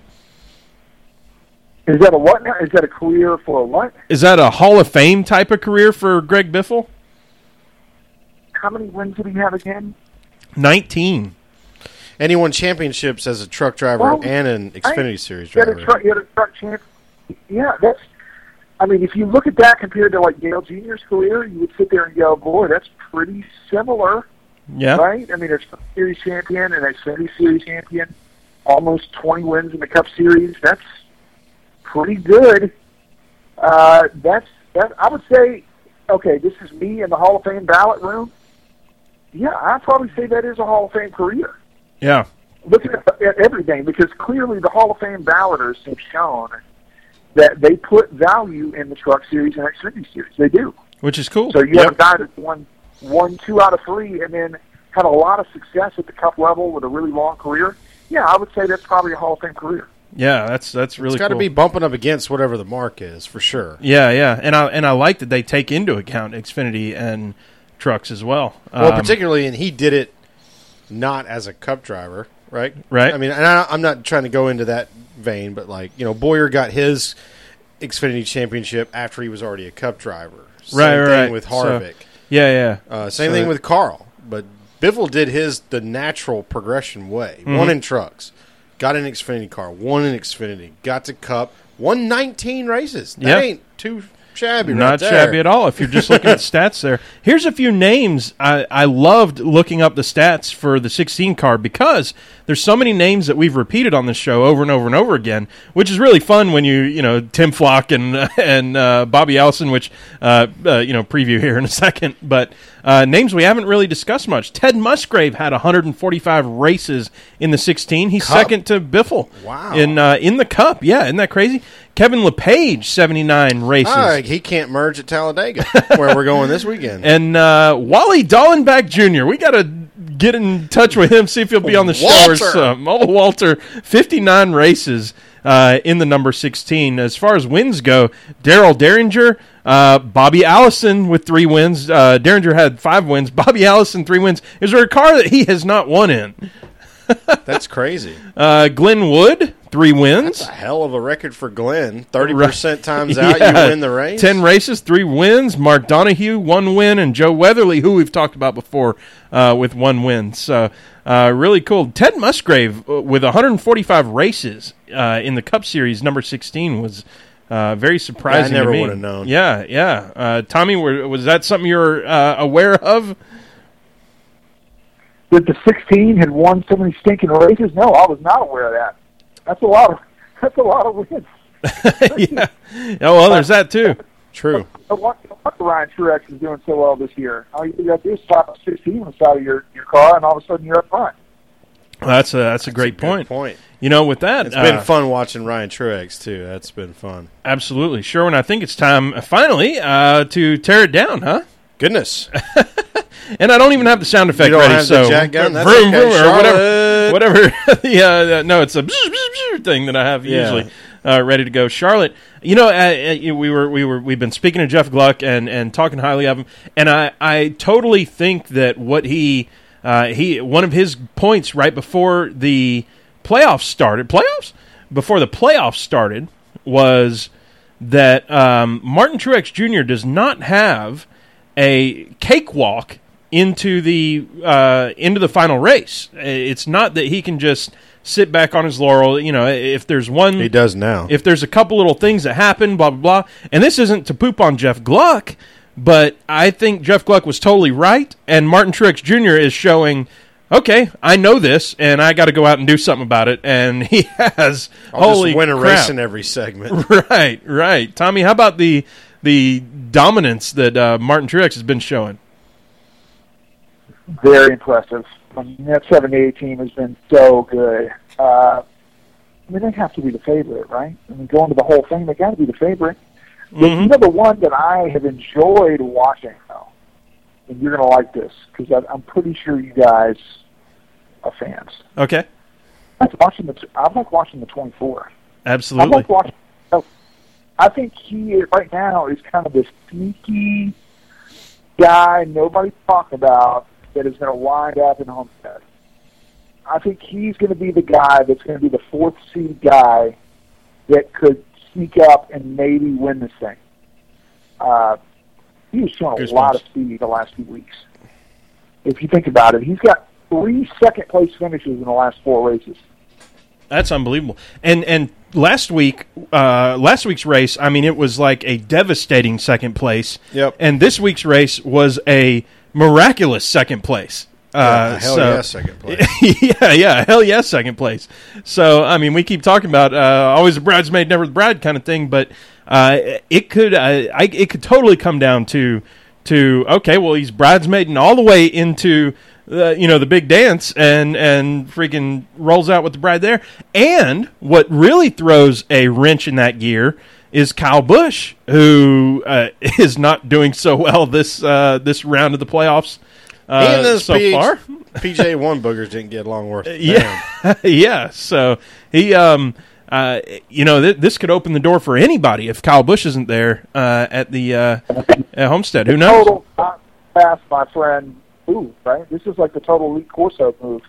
Is that a what now? Is that a career for a what? Is that a Hall of Fame type of career for Greg Biffle? How many wins did he have again? 19. And he won championships as a truck driver and an Xfinity Series driver. He had a truck champ. Yeah, that's. I mean, if you look at that compared to like Dale Jr.'s career, you would sit there and go, "Boy, that's pretty similar." Yeah. Right. I mean, a Truck Series champion and a Xfinity Series champion, almost 20 wins in the Cup Series. That's pretty good. That's. I would say, okay, this is me in the Hall of Fame ballot room. Yeah, I'd probably say that is a Hall of Fame career. Yeah. Looking at everything, because clearly the Hall of Fame balloters have shown that they put value in the Truck Series and Xfinity Series. They do. Which is cool. So you have a guy that won 2 out of 3 and then had a lot of success at the Cup level with a really long career. Yeah, I would say that's probably a Hall of Fame career. Yeah, that's really cool. It's got to be bumping up against whatever the mark is, for sure. Yeah, and I like that they take into account Xfinity and trucks as well. Well, particularly, and he did it not as a Cup driver. right? Right. I mean, and I'm not trying to go into that vein, but Boyer got his Xfinity championship after he was already a Cup driver. Same thing with Harvick. So, same thing with Carl. But Biffle did the natural progression way. Mm-hmm. Won in trucks, got an Xfinity car, won an Xfinity, got to Cup, won 19 races. That ain't too shabby. Not shabby at all if you're just looking at stats there. Here's a few names. I loved looking up the stats for the 16 car because there's so many names that we've repeated on this show over and over and over again, which is really fun when Tim Flock and Bobby Allison, which preview here in a second. But names we haven't really discussed much. Ted Musgrave had 145 races in the 16. He's Cup? second to Biffle. Wow. In the Cup. Yeah, isn't that crazy? Kevin LePage, 79 races. He can't merge at Talladega, where we're going this weekend. And Wally Dallenbach Jr., we got to get in touch with him, see if he'll be on the show or something. Oh, Walter, 59 races in the number 16. As far as wins go, Darrell Derringer, Bobby Allison with 3 wins. Derringer had 5 wins. Bobby Allison, 3 wins. Is there a car that he has not won in? That's crazy. Glenn Wood, 3 wins. That's a hell of a record for Glenn. 30% times out, you win the race. 10 races, 3 wins. Mark Donahue, 1 win. And Joe Weatherly, who we've talked about before, with 1 win. So really cool. Ted Musgrave, with 145 races in the Cup Series, number 16, was very surprising to me. I never would have known. Yeah. Tommy, was that something you were aware of? That the 16 had won so many stinking races? No, I was not aware of that. That's a lot of wins. Yeah. Oh, well, there's that too. True. What Ryan Truex is doing so well this year? All you got to do is stop 16 on the side of your car, and all of a sudden you're up front. That's a great point. With that, it's been fun watching Ryan Truex too. That's been fun. Absolutely, Sherwin. I think it's time finally to tear it down, huh? Goodness. And I don't even have the sound effect ready. Have so the jack gun? That's vroom, okay. vroom, or whatever. Yeah, no, it's a thing that I have usually ready to go. Charlotte, we've been speaking to Jeff Gluck and talking highly of him, and I totally think that what he one of his points right before the playoffs started was that Martin Truex Jr. does not have a cakewalk into the final race. It's not that he can just sit back on his laurel. If there's one, he does now. If there's a couple little things that happen, blah blah blah. And this isn't to poop on Jeff Gluck, but I think Jeff Gluck was totally right, and Martin Truex Jr. is showing, okay, I know this, and I got to go out and do something about it, and he has. I'll just win a race in every segment. Right. Tommy, how about the dominance that Martin Truex has been showing? Very impressive. I mean, that 78 team has been so good. They have to be the favorite, right? Going to the whole thing, they got to be the favorite. Mm-hmm. The one that I have enjoyed watching, though, and you're going to like this, because I'm pretty sure you guys are fans. Okay. I like watching the 24. Absolutely. I like watching. I think he right now is kind of this sneaky guy nobody's talking about that is going to wind up in Homestead. I think he's going to be the guy that's going to be the 4th seed guy that could sneak up and maybe win this thing. He was showing a lot of speed the last few weeks. If you think about it, he's got 3 second-place finishes in the last 4 races. That's unbelievable. And last week's race, it was like a devastating second place. Yep. And this week's race was a miraculous second place. Second place. Hell yes, second place. So, we keep talking about always a bridesmaid, never the bride kind of thing, but it could totally come down to okay, well, he's bridesmaiding all the way into the big dance and freaking rolls out with the bride there. And what really throws a wrench in that gear is Kyle Busch, who is not doing so well this round of the playoffs so far. PJ1 boogers didn't get along worth. Yeah. So he, this could open the door for anybody if Kyle Busch isn't there at Homestead. Who knows? Total pass, my friend. Ooh, right? This is like the total Elite Corso move.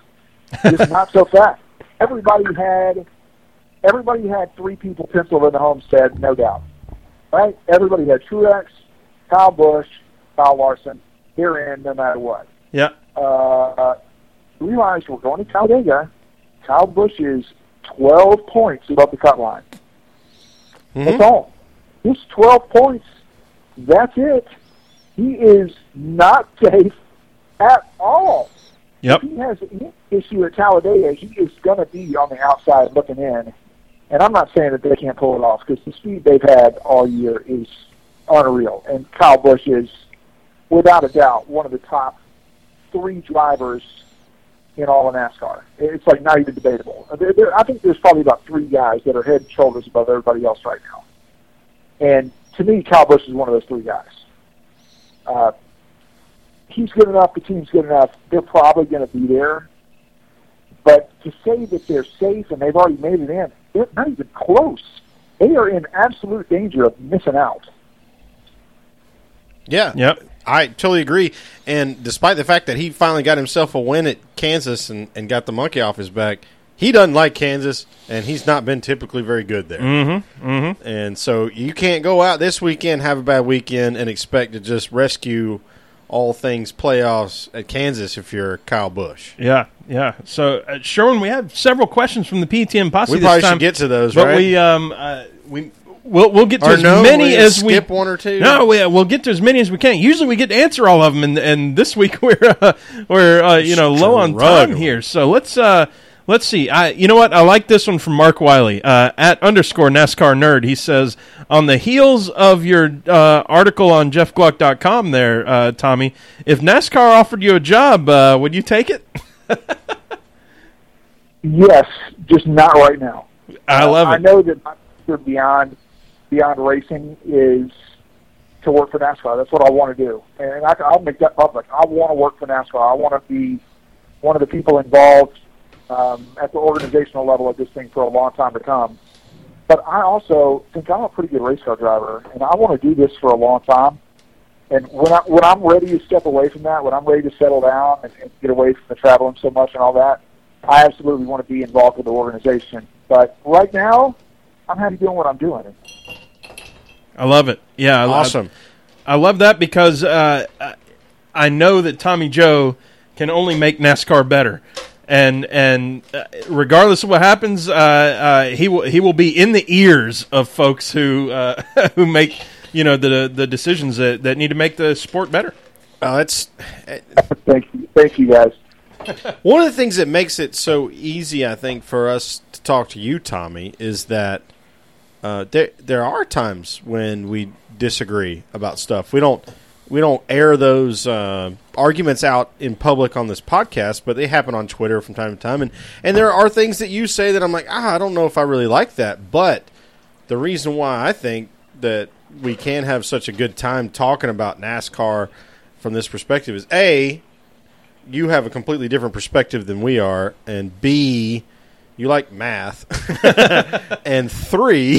just not so fast. Everybody had 3 people penciled in the Homestead, no doubt. Right? Everybody had Truex, Kyle Busch, Kyle Larson. They're in no matter what. Yeah. Realized we're going to Talladega. Kyle Busch is 12 points above the cut line. Mm-hmm. That's all. Just 12 points. That's it. He is not safe at all. Yep. If he has an issue at Talladega, he is going to be on the outside looking in. And I'm not saying that they can't pull it off because the speed they've had all year is unreal. And Kyle Busch is, without a doubt, one of the top 3 drivers in all of NASCAR. It's like not even debatable. I think there's probably about 3 guys that are head and shoulders above everybody else right now. And to me, Kyle Busch is one of those 3 guys. He's good enough. The team's good enough. They're probably going to be there. But to say that they're safe and they've already made it in, they're not even close. They are in absolute danger of missing out. Yeah. Yep. I totally agree. And despite the fact that he finally got himself a win at Kansas and got the monkey off his back, he doesn't like Kansas, and he's not been typically very good there. Mm-hmm. Mm-hmm. And so you can't go out this weekend, have a bad weekend, and expect to just rescue all things playoffs at Kansas if you're Kyle Busch. Yeah, yeah. So, Sherwin, we have several questions from the PTM posse We this probably time, should get to those, but right? we'll get to as many as we skip one or two. No, we'll get to as many as we can. Usually, we get to answer all of them, and this week we're low on time here. So let's see. You know what? I like this one from Mark Wiley at _NASCAR nerd. He says, on the heels of your article on JeffGluck.com there, Tommy, if NASCAR offered you a job, would you take it? Yes, just not right now. I love it. I know that my future beyond racing is to work for NASCAR. That's what I want to do. And I'll make that public. I want to work for NASCAR. I want to be one of the people involved at the organizational level of this thing for a long time to come. But I also think I'm a pretty good race car driver, and I want to do this for a long time. And when I'm ready to step away from that, when I'm ready to settle down and get away from the traveling so much and all that, I absolutely want to be involved with the organization. But right now, I'm happy doing what I'm doing. I love it. Yeah, awesome. I love that because I know that Tommy Joe can only make NASCAR better. And regardless of what happens, he will be in the ears of folks who make the decisions that need to make the sport better. Thank you guys. One of the things that makes it so easy, I think, for us to talk to you, Tommy, is that there are times when we disagree about stuff. We don't air those arguments out in public on this podcast, but they happen on Twitter from time to time. And there are things that you say that I'm like, I don't know if I really like that. But the reason why I think that we can have such a good time talking about NASCAR from this perspective is, A, you have a completely different perspective than we are, and B, you like math, and three,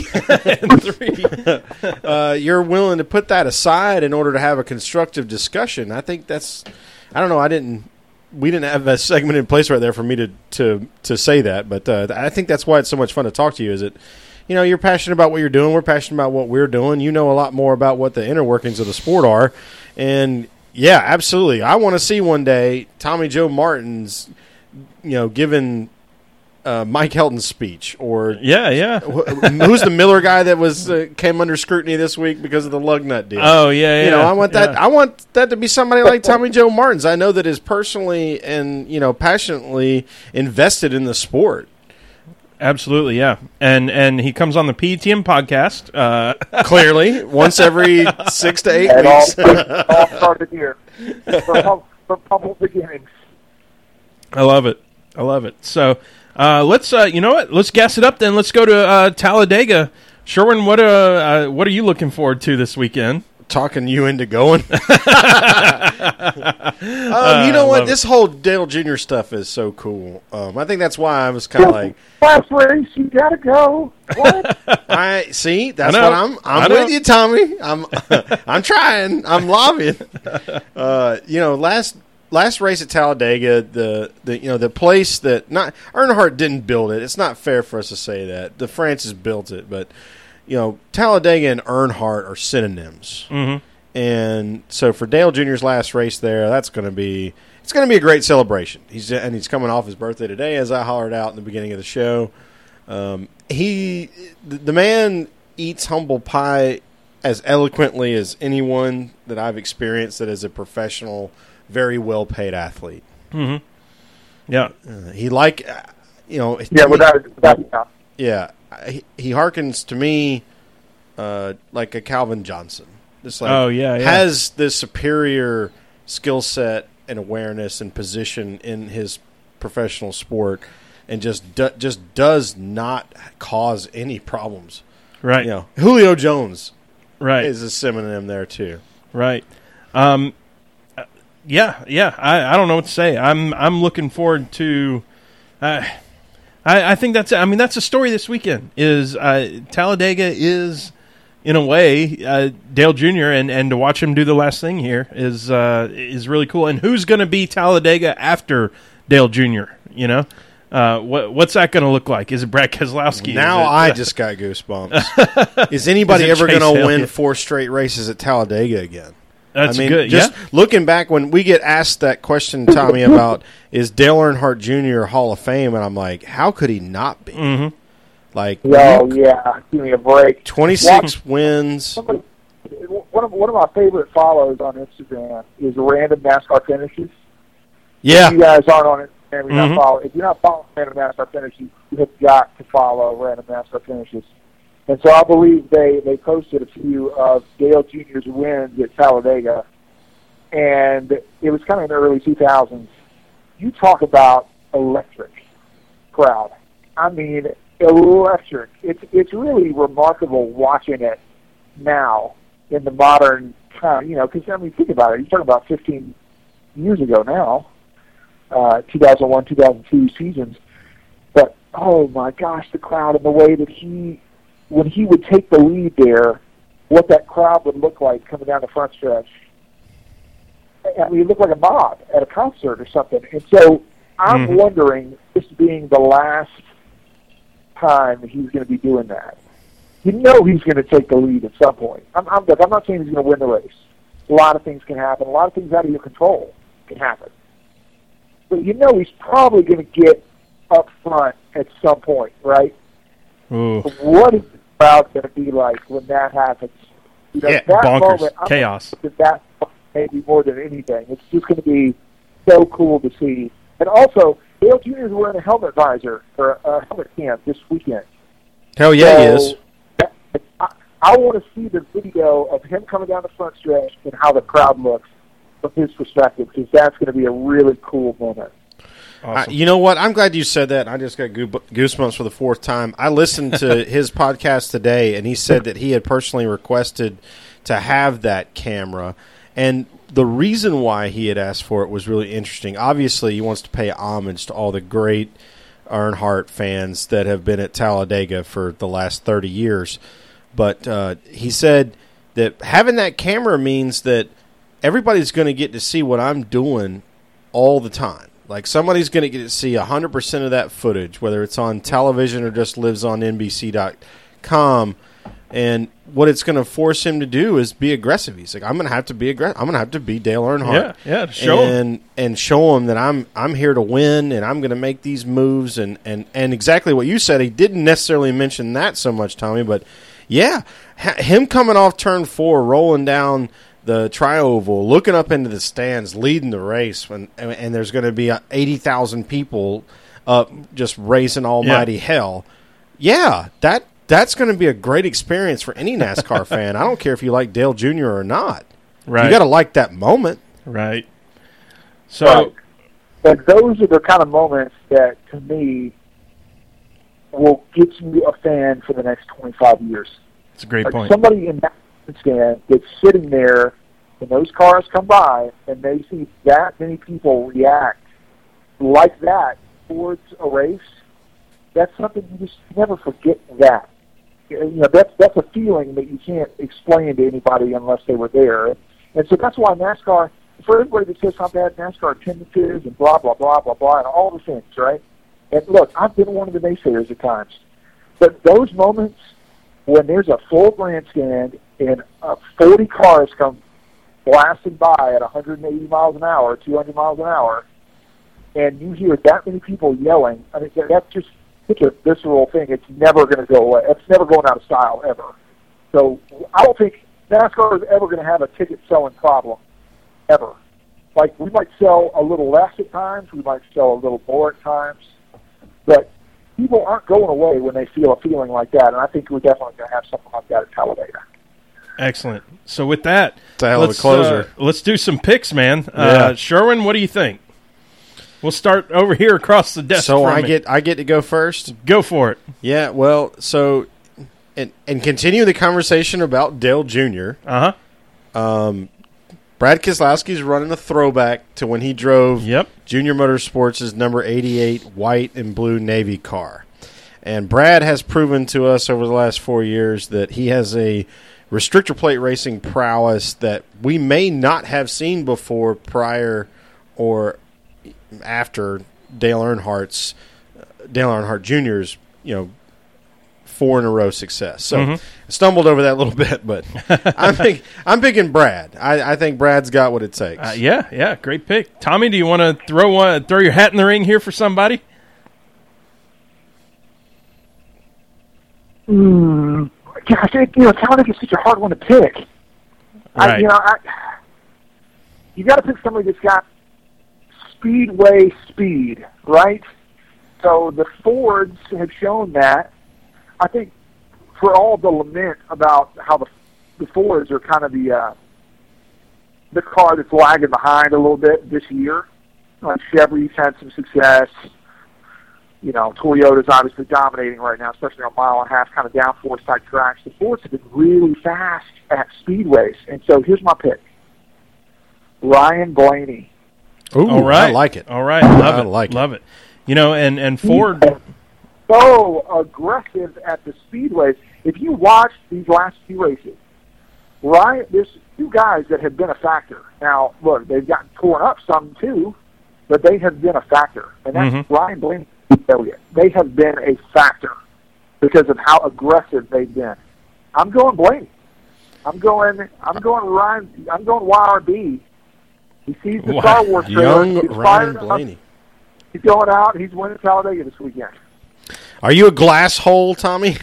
you're willing to put that aside in order to have a constructive discussion. I think that's, I don't know, we didn't have a segment in place right there for me to say that, but I think that's why it's so much fun to talk to you, is that, you're passionate about what you're doing, we're passionate about what we're doing, you know a lot more about what the inner workings of the sport are, and yeah, absolutely. I want to see one day Tommy Joe Martin's, giving Mike Helton's speech, or who's the Miller guy that was came under scrutiny this week because of the lug nut deal? Oh yeah, I want that. Yeah. I want that to be somebody like Tommy Joe Martin's. I know that is personally and passionately invested in the sport. Absolutely, yeah, and he comes on the PTM podcast clearly once every 6 to 8 weeks. All started here from humble beginnings. I love it. So let's let's gas it up then. Let's go to Talladega. Sherwin, what are you looking forward to this weekend? Talking you into going. You know what? This whole Dale Jr. stuff is so cool. I think that's why I was kind of like, last race, you gotta go. What? I see. That's what I'm with you, Tommy. I'm trying. I'm lobbying. last race at Talladega, the place that not Earnhardt didn't build it. It's not fair for us to say that. The Francis built it, but Talladega and Earnhardt are synonyms. Mm-hmm. And so for Dale Jr.'s last race there, it's going to be a great celebration. He's coming off his birthday today, as I hollered out in the beginning of the show. The man eats humble pie as eloquently as anyone that I've experienced that is a professional, very well-paid athlete. Mm-hmm. Yeah. Without a doubt. Yeah. He harkens to me like a Calvin Johnson. Just like has this superior skill set and awareness and position in his professional sport, and just does not cause any problems. Right. Julio Jones is a synonym there too. Right. I don't know what to say. I'm looking forward to I think that's a story this weekend is Talladega is in a way Dale Jr. and to watch him do the last thing here is really cool. And who's going to be Talladega after Dale Jr.? What's that going to look like? Is it Brad Keselowski? Now I just got goosebumps. Is anybody ever going to win 4 straight races at Talladega again? That's good. Just looking back when we get asked that question, Tommy, about is Dale Earnhardt Jr. Hall of Fame, and I'm like, how could he not be? Mm-hmm. Give me a break. 26 wins. One of my favorite follows on Instagram is random NASCAR finishes. Yeah. If you guys aren't on Instagram, if you're not following random NASCAR finishes, you have got to follow random NASCAR finishes. And so I believe they posted a few of Dale Jr.'s wins at Talladega, and it was kind of in the early 2000s. You talk about electric crowd. I mean, electric. It's really remarkable watching it now in the modern time. Because think about it. You're talking about 15 years ago now, 2001, 2002 seasons. But oh my gosh, the crowd and the way that when he would take the lead there, what that crowd would look like coming down the front stretch. I mean, it looked like a mob at a concert or something. And so I'm wondering, this being the last time he's going to be doing that. He's going to take the lead at some point. I'm not saying he's going to win the race. A lot of things can happen. A lot of things out of your control can happen. But he's probably going to get up front at some point, right? Ooh. What is the crowd going to be like when that happens? That bonkers. Moment, chaos. That maybe more than anything. It's just going to be so cool to see. And also, Dale Jr. is wearing a helmet visor or a helmet cam this weekend. Hell yeah, he is. I want to see the video of him coming down the front stretch and how the crowd looks from his perspective, because that's going to be a really cool moment. Awesome. You know what? I'm glad you said that. I just got goosebumps for the 4th time. I listened to his podcast today, and he said that he had personally requested to have that camera. And the reason why he had asked for it was really interesting. Obviously, he wants to pay homage to all the great Earnhardt fans that have been at Talladega for the last 30 years. But he said that having that camera means that everybody's going to get to see what I'm doing all the time. Like, somebody's going to get to see 100% of that footage, whether it's on television or just lives on NBC.com. And what it's going to force him to do is be aggressive. He's like, I'm going to have to be aggressive. I'm going to have to be Dale Earnhardt. Yeah, show him. And show him that I'm here to win, and I'm going to make these moves. And exactly what you said, he didn't necessarily mention that so much, Tommy, but yeah, him coming off turn 4, rolling down the tri-oval, looking up into the stands, leading the race, and there's going to be 80,000 people up just raising almighty hell. Yeah, that's going to be a great experience for any NASCAR fan. I don't care if you like Dale Jr. or not. Right. You got to like that moment. Right. So, right. But those are the kind of moments that, to me, will get you a fan for the next 25 years. That's a great point. Somebody in that stand that's sitting there when those cars come by and they see that many people react like that towards a race, that's something you just never forget that. That's a feeling that you can't explain to anybody unless they were there. And so that's why NASCAR for everybody that says how bad NASCAR attendance is and blah, blah, blah, blah, blah, and all the things, right? And look, I've been one of the naysayers at times. But those moments when there's a full grandstand and 40 cars come blasting by at 180 miles an hour, 200 miles an hour, and you hear that many people yelling, I mean, that's just such a visceral thing. It's never going to go away. It's never going out of style, ever. So I don't think NASCAR is ever going to have a ticket-selling problem, ever. Like, we might sell a little less at times. We might sell a little more at times. But people aren't going away when they feel a feeling like that, and I think we're definitely going to have something like that at Talladega. Excellent. So with that, it's a hell of a closer. Let's do some picks, man. Yeah. Sherwin, what do you think? We'll start over here across the desk. So I get to go first? Go for it. Yeah, well, so and continue the conversation about Dale Jr. Brad Keselowski's running a throwback to when he drove Junior Motorsports' number 88 white and blue Navy car. And Brad has proven to us over the last 4 years that he has a restrictor plate racing prowess that we may not have seen before, prior or after Dale Earnhardt Jr.'s, 4 in a row success. So I stumbled over that a little bit, but I'm picking Brad. I think Brad's got what it takes. Yeah, great pick. Tommy, do you want to throw your hat in the ring here for somebody? Gosh, Talladega is such a hard one to pick. Right. You got to pick somebody that's got speedway speed, right? So the Fords have shown that. I think for all the lament about how the Fords are kind of the car that's lagging behind a little bit this year. Chevy's had some success. Toyota's obviously dominating right now, especially on mile-and-a-half kind of downforce type tracks. The Fords have been really fast at speedways, and so here's my pick: Ryan Blaney. Ooh, all right. I like it. All right, love it. And Ford. So aggressive at the speedways. If you watch these last few races, there's two guys that have been a factor. Now, look, they've gotten torn up some too, but they have been a factor, and that's Ryan Blaney. They have been a factor because of how aggressive they've been. I'm going Blaney. I'm going Ryan. I'm going YRB. He sees the Star Wars trailer. Young Ryan Blaney. He's going out. He's winning Talladega this weekend. Are you a glass hole, Tommy?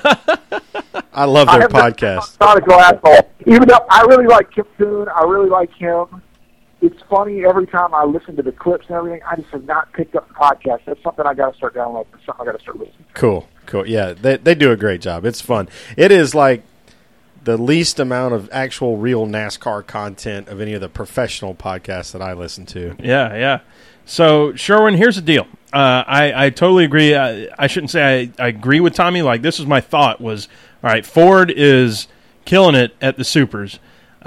I love their podcast. Not a glass hole. Even though I really like Kim Toon, I really like him. It's funny every time I listen to the clips and everything. I just have not picked up the podcast. That's something I got to start downloading. That's something I got to start listening to. Cool. Yeah, they do a great job. It's fun. It is like the least amount of actual real NASCAR content of any of the professional podcasts that I listen to. Yeah. So, Sherwin, here's the deal. I totally agree. I shouldn't say I agree with Tommy. Like, this is my thought was, all right, Ford is killing it at the Supers.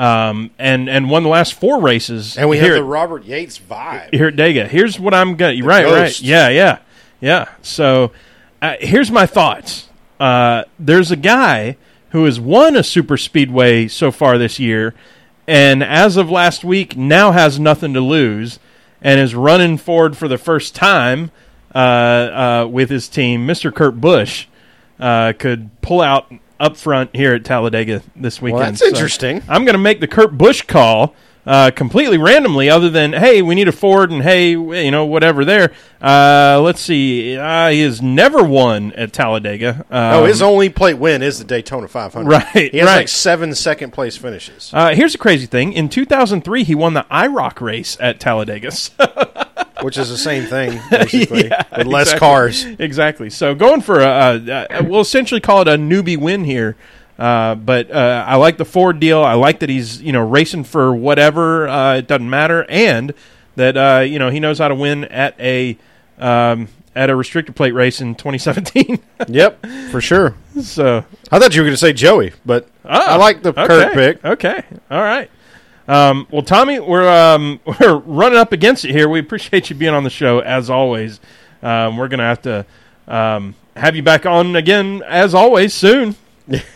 And won the last 4 races. And we have the Robert Yates vibe. Here at Dega. Here's what I'm going to... Right. Yeah. So, here's my thoughts. There's a guy who has won a super speedway so far this year, and as of last week, now has nothing to lose, and is running Ford for the first time with his team. Mr. Kurt Busch could pull out up front here at Talladega this weekend. Well, that's interesting. I'm going to make the Kurt Busch call completely randomly, other than, hey, we need a Ford, and hey, whatever there. Let's see. He has never won at Talladega. His only plate win is the Daytona 500. Right. He has like 7 second-place finishes. Here's the crazy thing. In 2003, he won the IROC race at Talladega. Which is the same thing, basically, with less cars. Exactly. So going for we'll essentially call it a newbie win here. But I like the Ford deal. I like that he's racing for whatever. It doesn't matter, and that he knows how to win at a restrictor plate race in 2017. Yep, for sure. So I thought you were going to say Joey, but I like the Kurt pick. Okay, all right. Well, Tommy, we're running up against it here. We appreciate you being on the show as always. We're going to have to have you back on again as always soon.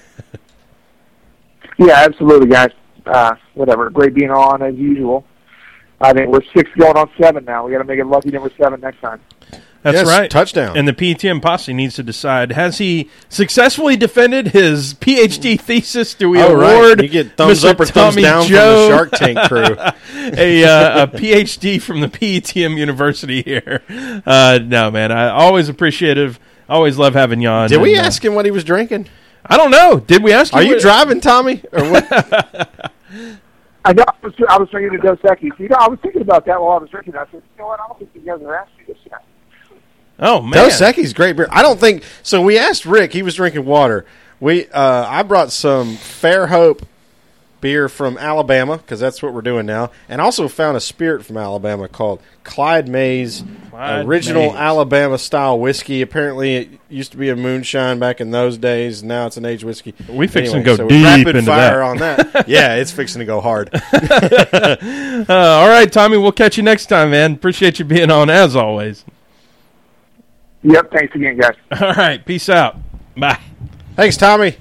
Yeah, absolutely, guys. Whatever. Great being on as usual. I think we're 6 going on 7 now. We got to make it lucky number 7 next time. That's Yes, right. touchdown. And the PTM posse needs to decide, has he successphD defended his PhD thesis? Do we award You get thumbs Mr. up or thumbs Tommy down Joe from the Shark Tank crew. a PhD from the PETM University here? No, man. I always appreciative. Always love having you on. Did we ask him what he was drinking? I don't know. Did we ask you? Are you driving, Tommy? Or what? I was drinking a Dos Equis. You know, I was thinking about that while I was drinking. I said, you know what? I don't think you guys have asked me this yet. Oh, man. Dos Equis, great beer. I don't think so. We asked Rick; he was drinking water. I brought some Fairhope beer from Alabama because that's what we're doing now, and also found a spirit from Alabama called Clyde Mays Original Mays. Alabama style whiskey. Apparently, it used to be a moonshine back in those days. Now it's an aged whiskey. We fixing Anyway, to go so deep rapid into fire that. on that. Yeah, it's fixing to go hard. All right, Tommy. We'll catch you next time, man. Appreciate you being on as always. Yep, thanks again, guys. All right. Peace out. Bye. Thanks, Tommy.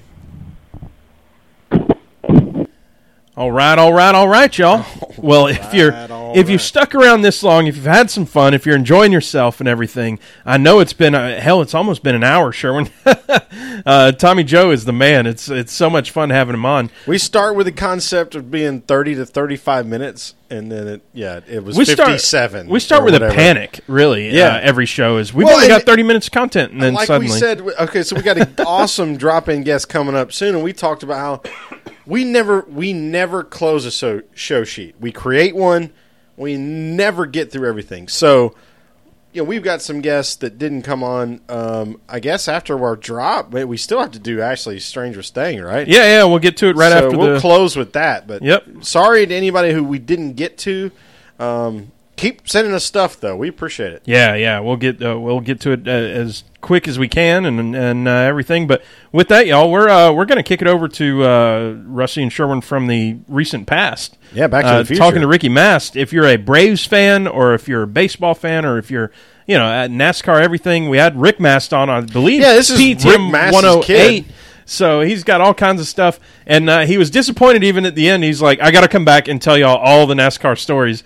All right, y'all. Well, if you've stuck around this long, if you've had some fun, if you're enjoying yourself and everything, I know it's been it's almost been an hour, Sherwin. Tommy Joe is the man. It's so much fun having him on. We start with the concept of being 30 to 35 minutes, and then it was 57. We start or with whatever. a panic, really. Yeah. Every show is we've Well, only got and- 30 minutes of content, and then Like suddenly we said, okay, so we got an awesome drop-in guest coming up soon, and we talked about how we never close a show sheet. We create one. We never get through everything. So, we've got some guests that didn't come on, I guess, after our drop. But we still have to do, actually, Stranger Staying, right? yeah, we'll get to it right so after we'll close with that. But Yep. sorry to anybody who we didn't get to. Keep sending us stuff, though. We appreciate it. Yeah, we'll get to it as quick as we can and everything. But with that, y'all, we're going to kick it over to Rusty and Sherwin from the recent past. Yeah, back to the future. Talking to Ricky Mast. If you're a Braves fan, or if you're a baseball fan, or if you're at NASCAR, everything, we had Rick Mast on, I believe. Yeah, this is PTM Rick Mast's 108. kid. So he's got all kinds of stuff, and he was disappointed even at the end. He's like, I got to come back and tell y'all all the NASCAR stories.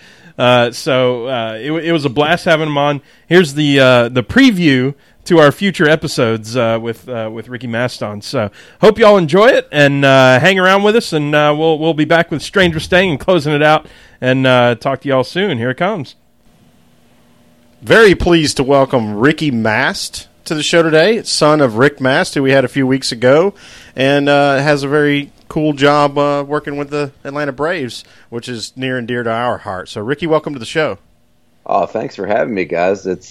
It was a blast having him on. Here's the preview to our future episodes with Ricky Mast on. So hope y'all enjoy it and hang around with us, and we'll be back with Stranger Staying and closing it out, and talk to y'all soon. Here it comes. Very pleased to welcome Ricky Mast to the show today, son of Rick Mast, who we had a few weeks ago, and has a very cool job working with the Atlanta Braves, which is near and dear to our heart. So, Ricky, welcome to the show. Oh, thanks for having me, guys. It's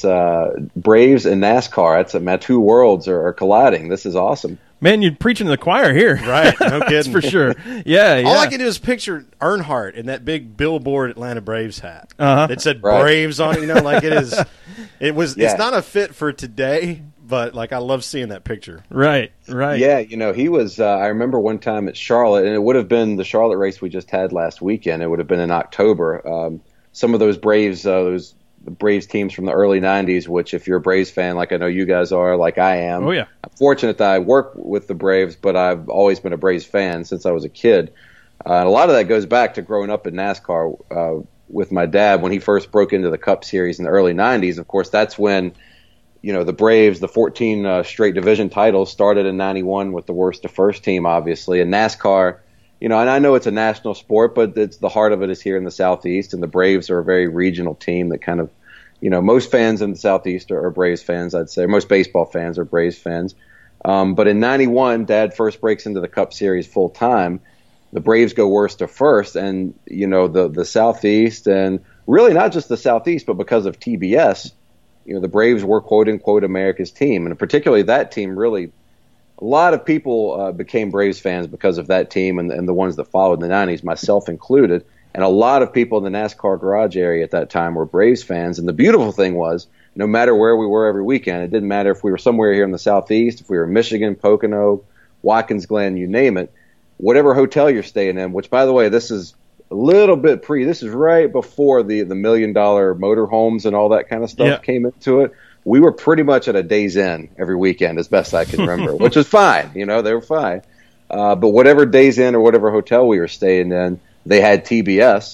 Braves and NASCAR. My two worlds are colliding. This is awesome. Man, you're preaching to the choir here. Right, no kidding. That's for sure. Yeah. All I can do is picture Earnhardt in that big billboard Atlanta Braves hat. Uh-huh. It said Right. Braves on it, like it is. Yeah. It's not a fit for today, but like I love seeing that picture. Right. Yeah, he was. I remember one time at Charlotte, and it would have been the Charlotte race we just had last weekend. It would have been in October. Some of those Braves, those Braves teams from the early '90s, which if you're a Braves fan, like I know you guys are, like I am. Oh, yeah. I'm fortunate that I work with the Braves, but I've always been a Braves fan since I was a kid. And a lot of that goes back to growing up in NASCAR with my dad when he first broke into the Cup Series in the early '90s. Of course, that's when the Braves, the 14 straight division titles started in '91 with the worst to first team, obviously, and NASCAR. And I know it's a national sport, but it's the heart of it is here in the Southeast, and the Braves are a very regional team that kind of, most fans in the Southeast are Braves fans, I'd say. Most baseball fans are Braves fans. But in '91, Dad first breaks into the Cup Series full time. The Braves go worst to first, and, the Southeast, and really not just the Southeast, but because of TBS, the Braves were quote-unquote America's team, and particularly that team really – a lot of people became Braves fans because of that team and the ones that followed in the '90s, myself included. And a lot of people in the NASCAR garage area at that time were Braves fans. And the beautiful thing was, no matter where we were every weekend, it didn't matter if we were somewhere here in the Southeast, if we were in Michigan, Pocono, Watkins Glen, you name it, whatever hotel you're staying in, which, by the way, this is a little bit this is right before the $1 million motorhomes and all that kind of stuff came into it. We were pretty much at a Days Inn every weekend, as best I can remember, which is fine. They were fine. But whatever Days Inn or whatever hotel we were staying in, they had TBS.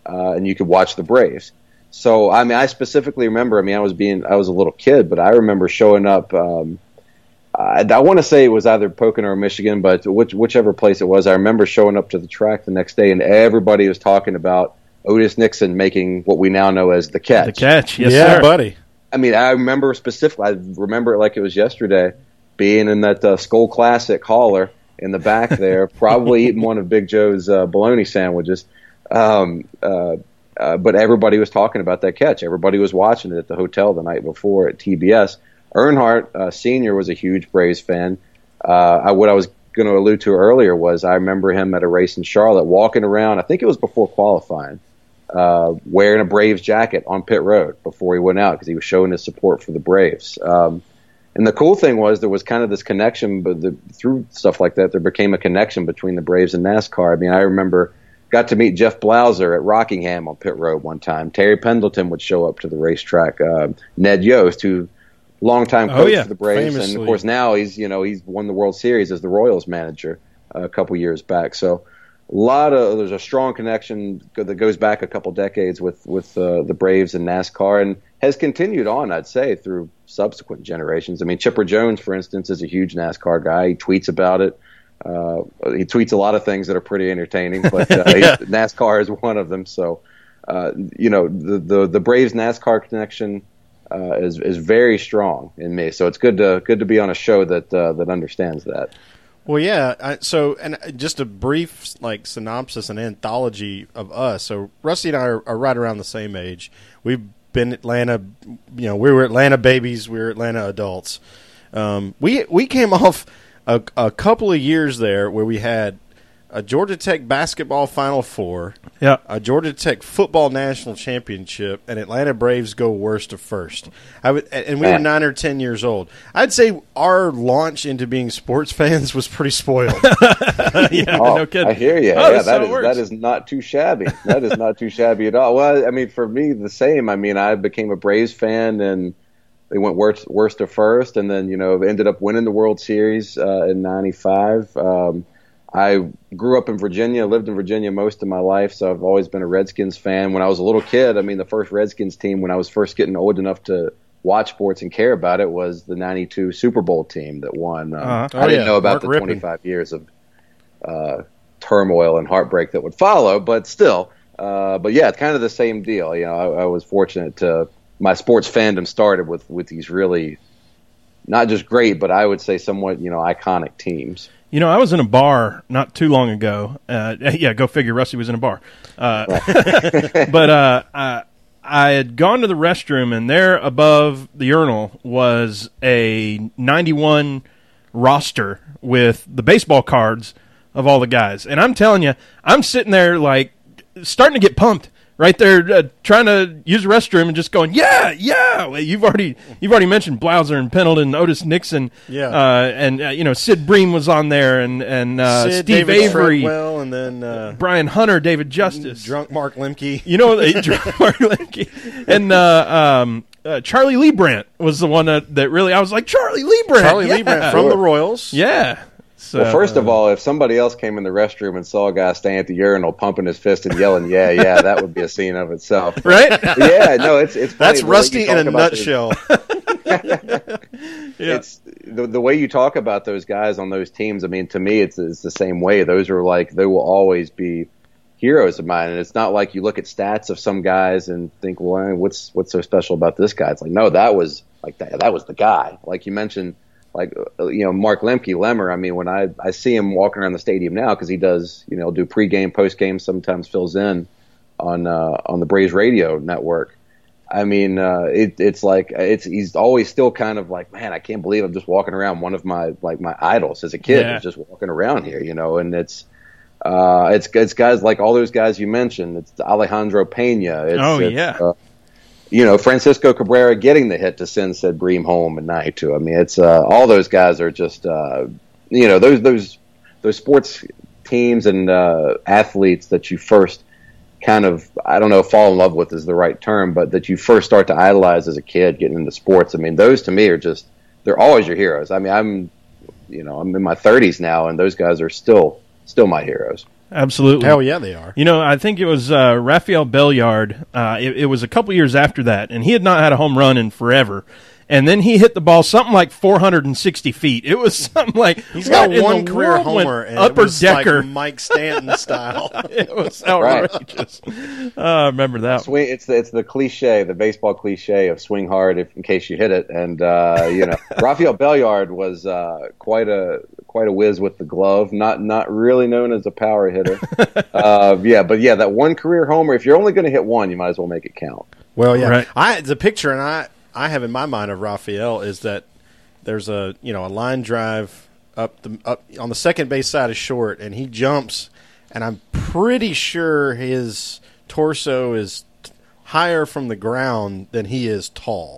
and you could watch the Braves. So, I mean, I specifically remember, I was a little kid, but I remember showing up, I want to say it was either Pocono or Michigan, but whichever place it was, I remember showing up to the track the next day, and everybody was talking about Otis Nixon making what we now know as the catch. The catch, yes, yeah, sir. buddy. I mean, I remember it like it was yesterday, being in that Skull Classic hauler in the back there, probably eating one of Big Joe's bologna sandwiches. But everybody was talking about that catch. Everybody was watching it at the hotel the night before at TBS. Earnhardt Sr. was a huge Braves fan. What I was going to allude to earlier was I remember him at a race in Charlotte walking around, I think it was before qualifying, wearing a Braves jacket on pit road before he went out because he was showing his support for the Braves. And the cool thing was there was kind of this connection, but through stuff like that, there became a connection between the Braves and NASCAR. I mean, I remember got to meet Jeff Blauser at Rockingham on pit road one time. Terry Pendleton would show up to the racetrack. Ned Yost, who longtime coach for the Braves, famously. and of course now he's won the World Series as the Royals manager a couple years back. So there's a strong connection that goes back a couple decades with the Braves and NASCAR, and has continued on, I'd say, through subsequent generations. I mean, Chipper Jones, for instance, is a huge NASCAR guy. He tweets about it. He tweets a lot of things that are pretty entertaining, but NASCAR is one of them. So, the Braves NASCAR connection is very strong in me. So it's good to be on a show that understands that. Well, yeah. And just a brief synopsis and anthology of us. So Rusty and I are right around the same age. We've been Atlanta. We were Atlanta babies. We were Atlanta adults. We came off a couple of years there where we had a Georgia Tech basketball Final Four, a Georgia Tech football national championship, and Atlanta Braves go worst to first. And we were 9 or 10 years old. I'd say our launch into being sports fans was pretty spoiled. No kidding. I hear you. Oh, yeah, that is not too shabby. That is not too shabby at all. Well, I mean, for me, the same. I mean, I became a Braves fan, and they went worst to first, and then ended up winning the World Series in '95. I grew up in Virginia, lived in Virginia most of my life, so I've always been a Redskins fan. When I was a little kid, I mean, the first Redskins team, when I was first getting old enough to watch sports and care about it, was the '92 Super Bowl team that won. I didn't know about Mark the 25 years of turmoil and heartbreak that would follow, but still. But yeah, it's kind of the same deal. I was fortunate to my sports fandom started with these really not just great, but I would say somewhat iconic teams. I was in a bar not too long ago. Go figure. Rusty was in a bar. But I had gone to the restroom, and there above the urinal was a 91 roster with the baseball cards of all the guys. And I'm telling you, I'm sitting there starting to get pumped. Right there, trying to use the restroom and just going, yeah. You've already mentioned Blauser and Pendleton, Otis Nixon, and Sid Bream was on there, and Sid, Steve David Avery, Treadwell, and then Brian Hunter, David Justice, drunk Mark Lemke. Drunk Mark Lemke, and Charlie Lee Brandt was the one that really I was like, Charlie Lee Brandt from the Royals, yeah. So, well, first of all, if somebody else came in the restroom and saw a guy standing at the urinal pumping his fist and yelling, yeah, that would be a scene of itself. Right? Yeah, no, it's funny. That's Rusty in a nutshell. It's the way you talk about those guys on those teams. I mean, to me, it's the same way. Those are they will always be heroes of mine. And it's not like you look at stats of some guys and think, well, what's so special about this guy? It's like, no, that was the guy. Like you mentioned. Mark Lemke, Lemmer. I mean, when I see him walking around the stadium now, because he does, do pregame, postgame, sometimes fills in on the Braves radio network. I mean, he's always still kind of like, man, I can't believe I'm just walking around. One of my idols as a kid is just walking around here, and it's guys like all those guys you mentioned. It's Alejandro Pena. Francisco Cabrera getting the hit to send Sid Bream home in '92. I mean, it's all those guys are just those sports teams and athletes that you first kind of, I don't know if fall in love with is the right term, but that you first start to idolize as a kid getting into sports. I mean, those to me are just, they're always your heroes. I mean, I'm in my 30s now, and those guys are still my heroes. absolutely. Hell yeah, they are. You know, I think it was Rafael Belliard. It was a couple years after that, and he had not had a home run in forever. And then he hit the ball something like 460 feet. It was something like he's got one career world homer, and upper it was decker, like Mike Stanton style. It was outrageous. I remember that. It's the cliche, the baseball cliche of swing hard in case you hit it. And Rafael Belliard was quite a whiz with the glove. Not really known as a power hitter. That one career homer. If you're only going to hit one, you might as well make it count. Well, yeah. Right. The picture I have in my mind of Rafael is that there's a line drive up on the second base side of short, and he jumps, and I'm pretty sure his torso is higher from the ground than he is tall.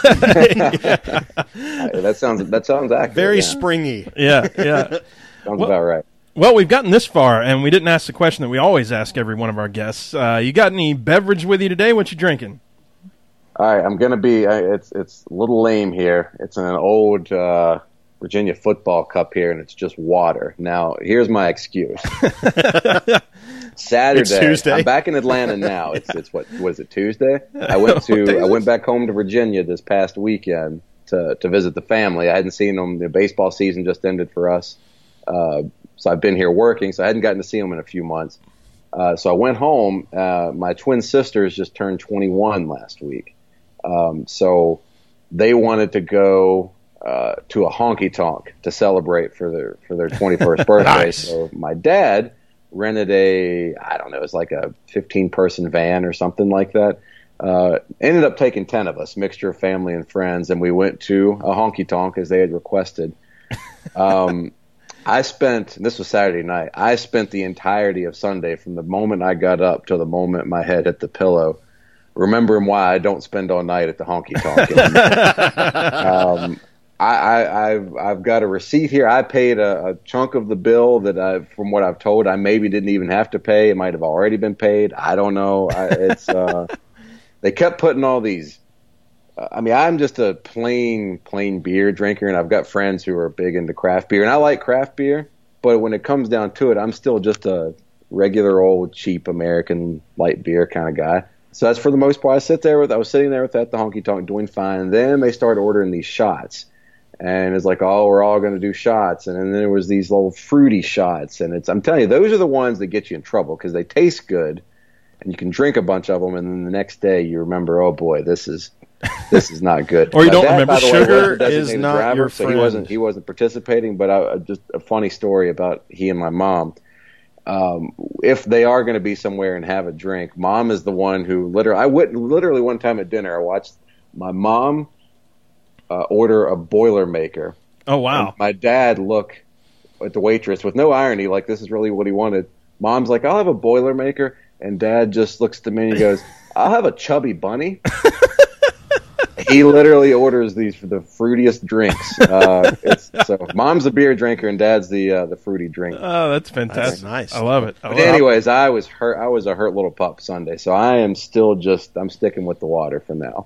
That sounds accurate. Very springy. Yeah. Sounds about right. Well, we've gotten this far, and we didn't ask the question that we always ask every one of our guests. You got any beverage with you today? What you drinking? All right, I'm going to be it's a little lame here. It's an old Virginia football cup here, and it's just water. Now, here's my excuse. Saturday. It's Tuesday. I'm back in Atlanta now. It's what was it, Tuesday? I went back home to Virginia this past weekend to visit the family. I hadn't seen them. The baseball season just ended for us. So I've been here working, so I hadn't gotten to see them in a few months. So I went home. My twin sisters just turned 21 last week. So they wanted to go to a honky tonk to celebrate for their 21st birthday. Nice. So my dad rented it's like a 15-person van or something like that. Ended up taking 10 of us, mixture of family and friends, and we went to a honky tonk as they had requested. This was Saturday night. I spent the entirety of Sunday from the moment I got up till the moment my head hit the pillow remembering why I don't spend all night at the honky tonk. I've got a receipt here. I paid a chunk of the bill that from what I've told, I maybe didn't even have to pay. It might have already been paid. I don't know. They kept putting all these. I'm just a plain beer drinker, and I've got friends who are big into craft beer, and I like craft beer. But when it comes down to it, I'm still just a regular old cheap American light beer kind of guy. So that's for the most part. I was sitting there at the honky tonk doing fine, and then they started ordering these shots. And it's like, oh, we're all going to do shots. And then there was these little fruity shots. And I'm telling you, those are the ones that get you in trouble because they taste good and you can drink a bunch of them. And then the next day you remember, oh boy, this is not good. Or you don't remember. Sugar is not driver, your so friend. he wasn't participating, but just a funny story about he and my mom. If they are going to be somewhere and have a drink, Mom is the one who literally one time at dinner, I watched my mom order a Boilermaker. Oh, wow. And my dad look at the waitress with no irony, like this is really what he wanted. Mom's like, I'll have a Boilermaker. And Dad just looks to me and he goes, I'll have a Chubby Bunny. He literally orders these for the fruitiest drinks. So Mom's a beer drinker and Dad's the fruity drink. Oh, that's fantastic. That's nice. I love it. Anyways, I was hurt. I was a hurt little pup Sunday, so I am still I'm sticking with the water for now.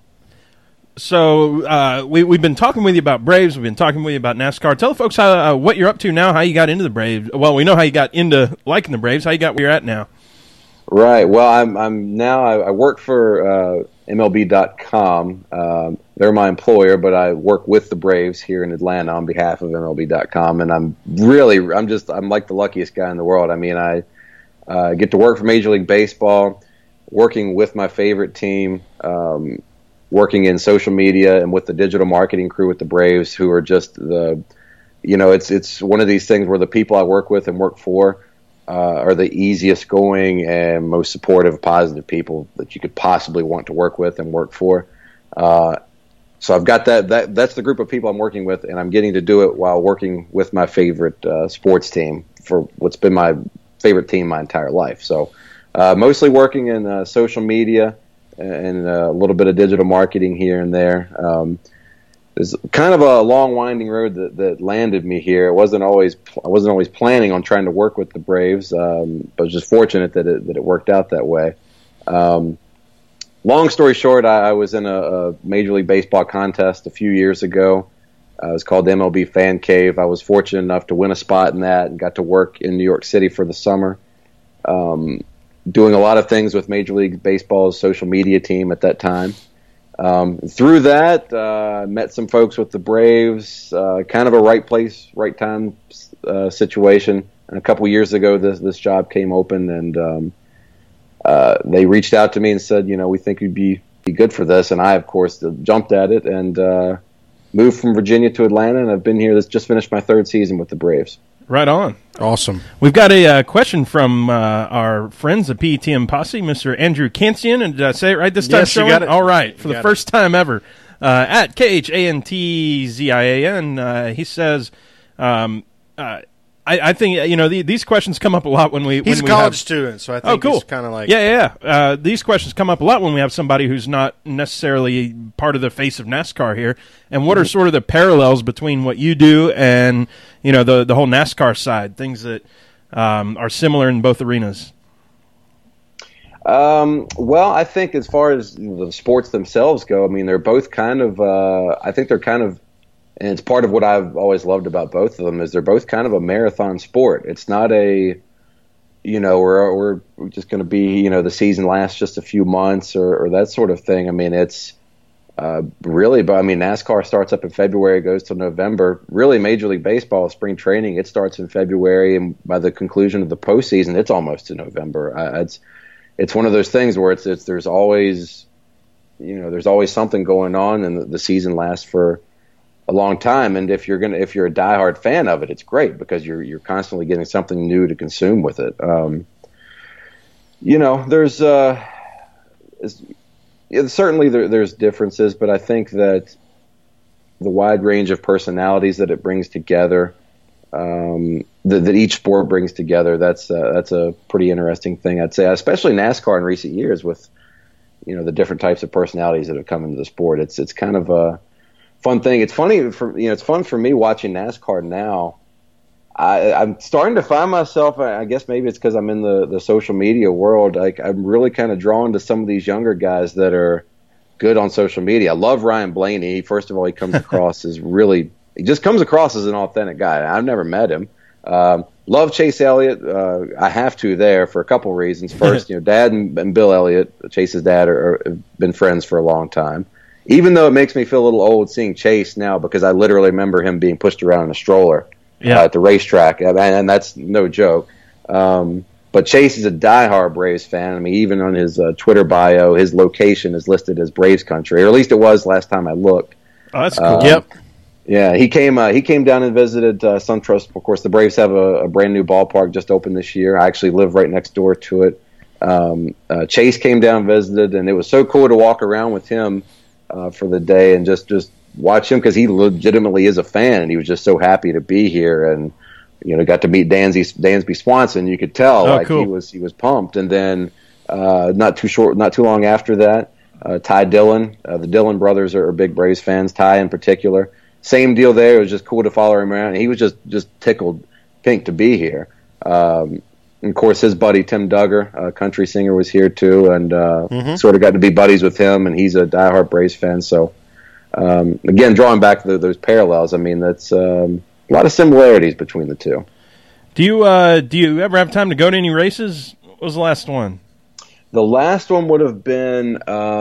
So we've been talking with you about Braves. We've been talking with you about NASCAR. Tell the folks what you're up to now, how you got into the Braves. Well, we know how you got into liking the Braves. How you got where you're at now. Right. Well, I'm now. I work for MLB.com. They're my employer, but I work with the Braves here in Atlanta on behalf of MLB.com, and I'm like the luckiest guy in the world. I mean, I get to work for Major League Baseball, working with my favorite team, working in social media and with the digital marketing crew at the Braves, who are just it's one of these things where the people I work with and work for are the easiest going and most supportive, positive people that you could possibly want to work with and work for. So I've got that's the group of people I'm working with, and I'm getting to do it while working with my favorite sports team for what's been my favorite team my entire life. So mostly working in social media and a little bit of digital marketing here and there. There's kind of a long, winding road that landed me here. I wasn't always planning on trying to work with the Braves, but I was just fortunate that it worked out that way. Long story short, I was in a Major League Baseball contest a few years ago. It was called the MLB Fan Cave. I was fortunate enough to win a spot in that and got to work in New York City for the summer. doing a lot of things with Major League Baseball's social media team at that time. Through that, met some folks with the Braves, kind of a right place, right time situation. And a couple years ago, this job came open, and they reached out to me and said, we think you'd be good for this. And I, of course, jumped at it and moved from Virginia to Atlanta, and I've been here. Just finished my third season with the Braves. Right on. Awesome. We've got a question from our friends at PETM Posse, Mr. Andrew Kantsian. And did I say it right this time? Yes, you got it. All right. For You the got first time ever. At KHANTZIAN, he says, I think, these questions come up a lot when we... He's when a college have, student, so I think cool. he's kind of like... Yeah. These questions come up a lot when we have somebody who's not necessarily part of the face of NASCAR here. And what are sort of the parallels between what you do and, the whole NASCAR side, things that are similar in both arenas? Well, I think as far as the sports themselves go, I mean, they're both kind of, I think they're kind of, and it's part of what I've always loved about both of them is they're both kind of a marathon sport. It's not a, we're just going to be, the season lasts just a few months or that sort of thing. I mean, it's really, but I mean, NASCAR starts up in February, goes till November. Really, Major League Baseball, spring training, it starts in February, and by the conclusion of the postseason, it's almost in November. It's one of those things where there's always, there's always something going on, and the season lasts for a long time. And if you're a diehard fan of it, it's great because you're constantly getting something new to consume with it. Certainly there's differences, but I think that the wide range of personalities that it brings together, that each sport brings together, that's a pretty interesting thing, I'd say, especially NASCAR in recent years with, the different types of personalities that have come into the sport. It's kind of a fun thing. It's funny it's fun for me watching NASCAR now. I'm starting to find myself, I guess maybe it's because I'm in the social media world, like I'm really kind of drawn to some of these younger guys that are good on social media. I love Ryan Blaney. First of all, he comes across as he just comes across as an authentic guy. I've never met him. Love Chase Elliott. I have to there for a couple reasons. First, Dad and Bill Elliott, Chase's dad, have been friends for a long time. Even though it makes me feel a little old seeing Chase now because I literally remember him being pushed around in a stroller at the racetrack, and that's no joke. But Chase is a diehard Braves fan. I mean, even on his Twitter bio, his location is listed as Braves country, or at least it was last time I looked. Oh, that's cool. Yep. Yeah, he came down and visited SunTrust. Of course, the Braves have a brand new ballpark just opened this year. I actually live right next door to it. Chase came down and visited, and it was so cool to walk around with him for the day and just watch him because he legitimately is a fan, and he was just so happy to be here and got to meet Dansby Swanson. You could tell cool. he was pumped. And then not too long after that, Ty Dillon, the Dillon brothers are big Braves fans. Ty in particular, same deal there. It was just cool to follow him around. He was just tickled pink to be here. And of course, his buddy Tim Duggar, a country singer, was here too, and sort of got to be buddies with him. And he's a diehard Braves fan. So again, drawing back those parallels, I mean, that's a lot of similarities between the two. Do you ever have time to go to any races? What was the last one? The last one would have been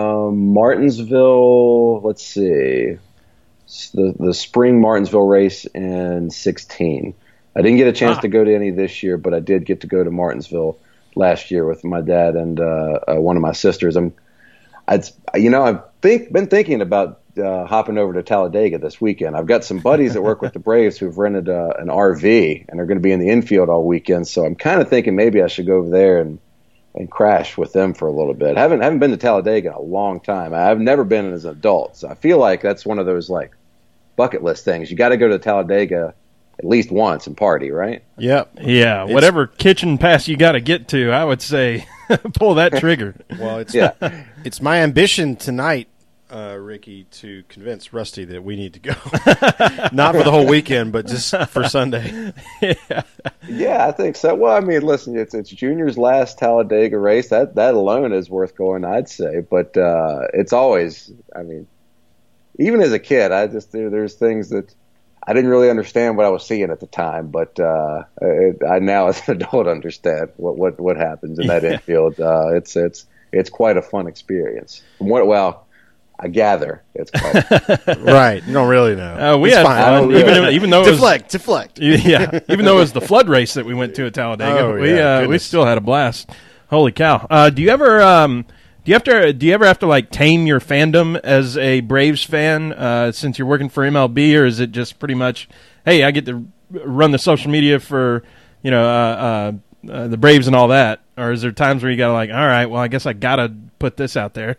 Martinsville. Let's see, the spring Martinsville race in 2016. I didn't get a chance to go to any this year, but I did get to go to Martinsville last year with my dad and one of my sisters. I've been thinking about hopping over to Talladega this weekend. I've got some buddies that work with the Braves who've rented an RV and are going to be in the infield all weekend. So I'm kind of thinking maybe I should go over there and crash with them for a little bit. I haven't been to Talladega in a long time. I've never been as an adult. So I feel like that's one of those like bucket list things. You got to go to Talladega at least once and party, right? Yep. Yeah. Whatever kitchen pass you got to get to, I would say pull that trigger. Well, it's my ambition tonight, Ricky, to convince Rusty that we need to go. Not for the whole weekend, but just for Sunday. Yeah, I think so. Well, I mean, listen, it's Junior's last Talladega race. That alone is worth going, I'd say. But it's always, I mean, even as a kid, there's things that I didn't really understand what I was seeing at the time, but I now as an adult understand what happens in that infield. It's quite a fun experience. I gather it's quite right. You don't really know. We it's had fine. fun, even though it was, deflect. Yeah, even though it was the flood race that we went to at Talladega, we still had a blast. Holy cow! Do you ever have to like tame your fandom as a Braves fan since you're working for MLB, or is it just pretty much, hey, I get to run the social media for the Braves and all that, or is there times where you gotta like, all right, well, I guess I gotta put this out there?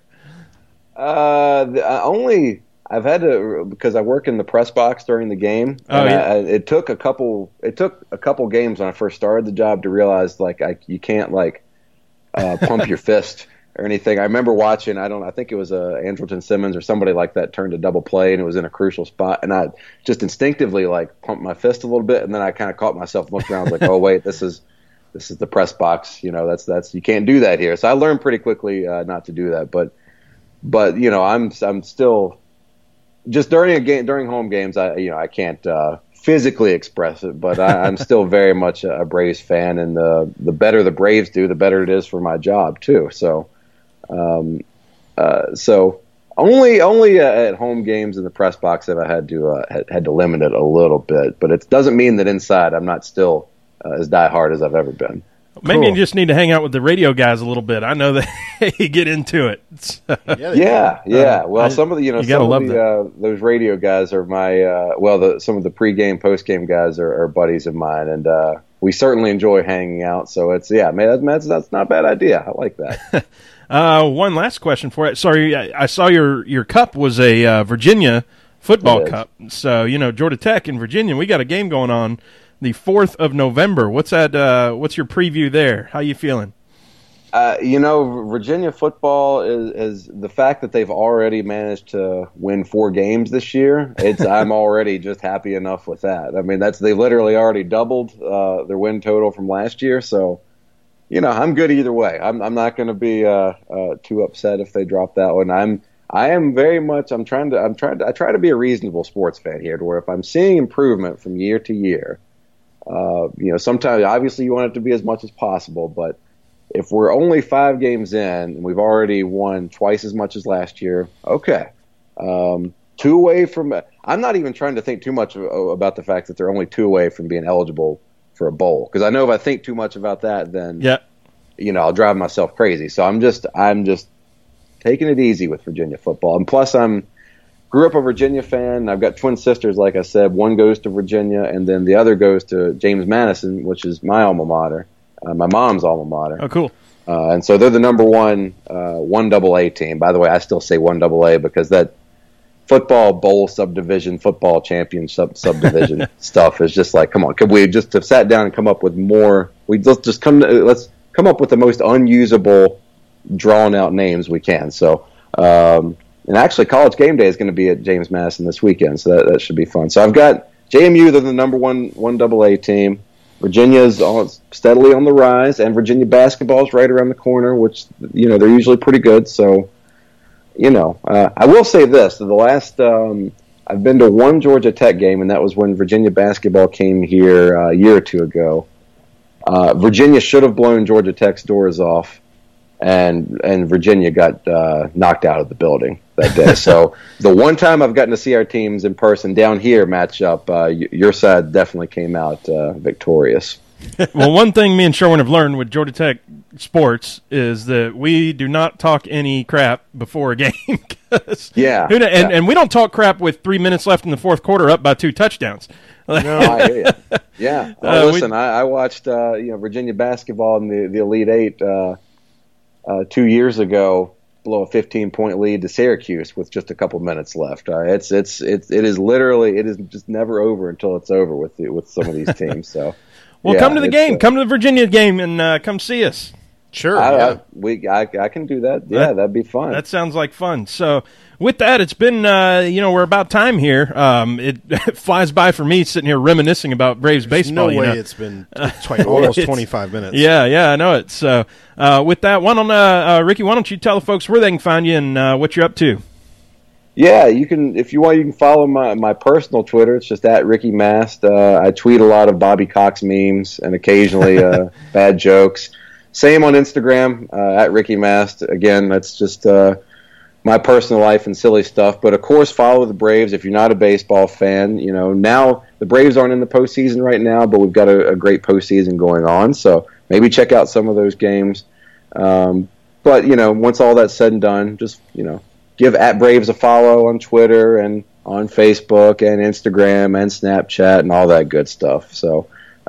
I've had to, because I work in the press box during the game. It took a couple games when I first started the job to realize like you can't like pump your fist or anything. I remember watching, I think it was Andrelton Simmons or somebody like that turned a double play and it was in a crucial spot, and I just instinctively like pumped my fist a little bit, and then I kind of caught myself looking around like, oh wait, this is the press box. That's you can't do that here. So I learned pretty quickly not to do that, but I'm still just during home games. I can't physically express it, but I'm still very much a Braves fan, and the better the Braves do, the better it is for my job too. So, only at home games in the press box have I had to limit it a little bit, but it doesn't mean that inside I'm not still as diehard as I've ever been. Maybe you just need to hang out with the radio guys a little bit. I know that they get into it. Yeah. Well, some of the those radio guys are my some of the pregame, postgame guys are buddies of mine, and we certainly enjoy hanging out. So it's that's not a bad idea. I like that. One last question for you. Sorry, I saw your cup was a Virginia football cup. So Georgia Tech in Virginia. We got a game going on the 4th of November. What's that? What's your preview there? How you feeling? Virginia football is the fact that they've already managed to win 4 games this year. I'm already just happy enough with that. I mean, they literally already doubled their win total from last year. So, I'm good either way. I'm not going to be too upset if they drop that one. I am very much. I try to be a reasonable sports fan here, to where if I'm seeing improvement from year to year. Sometimes obviously you want it to be as much as possible, but if we're only 5 games in and we've already won twice as much as last year, okay. 2 away from it. I'm not even trying to think too much about the fact that they're only 2 away from being eligible for a bowl, because I know if I think too much about that, then I'll drive myself crazy. So I'm just taking it easy with Virginia football, and plus grew up a Virginia fan. I've got twin sisters, like I said. One goes to Virginia, and then the other goes to James Madison, which is my alma mater, my mom's alma mater. Oh, cool. And so they're the number 1AA team. By the way, I still say 1AA because that football bowl subdivision, football champion subdivision stuff is just like, come on, could we just have sat down and come up with more? Let's come up with the most unusable, drawn out names we can. So. And actually, College Game Day is going to be at James Madison this weekend, so that should be fun. So I've got JMU, they're the number 1AA team. Virginia is steadily on the rise, and Virginia basketball is right around the corner, which, they're usually pretty good. So, I will say this. The last I've been to one Georgia Tech game, and that was when Virginia basketball came here a year or 2 ago. Virginia should have blown Georgia Tech's doors off. And Virginia got knocked out of the building that day. So the one time I've gotten to see our teams in person down here match up, your side definitely came out victorious. Well, one thing me and Sherwin have learned with Georgia Tech sports is that we do not talk any crap before a game. And we don't talk crap with 3 minutes left in the fourth quarter up by 2 touchdowns. No, I hear you. Yeah. Listen, I watched Virginia basketball in the Elite Eight 2 years ago blow a 15-point lead to Syracuse with just a couple minutes left. It is just never over until it's over with some of these teams. So, well, come to the game, come to the Virginia game, and come see us. Sure, I can do that. Yeah, that'd be fun. That sounds like fun. So, with that, it's been we're about time here. It flies by for me sitting here reminiscing about Braves baseball. No way, it's been almost 25 minutes. Yeah, I know it. So, with that, Ricky, why don't you tell the folks where they can find you and what you're up to? Yeah, you can. If you want, you can follow my personal Twitter. It's just at Ricky Mast. I tweet a lot of Bobby Cox memes and occasionally bad jokes. Same on Instagram at Ricky Mast. Again, that's just my personal life and silly stuff. But of course, follow the Braves if you're not a baseball fan. You know, now the Braves aren't in the postseason right now, but we've got a great postseason going on. So maybe check out some of those games. But you know, once all that's said and done, just give at Braves a follow on Twitter and on Facebook and Instagram and Snapchat and all that good stuff. So,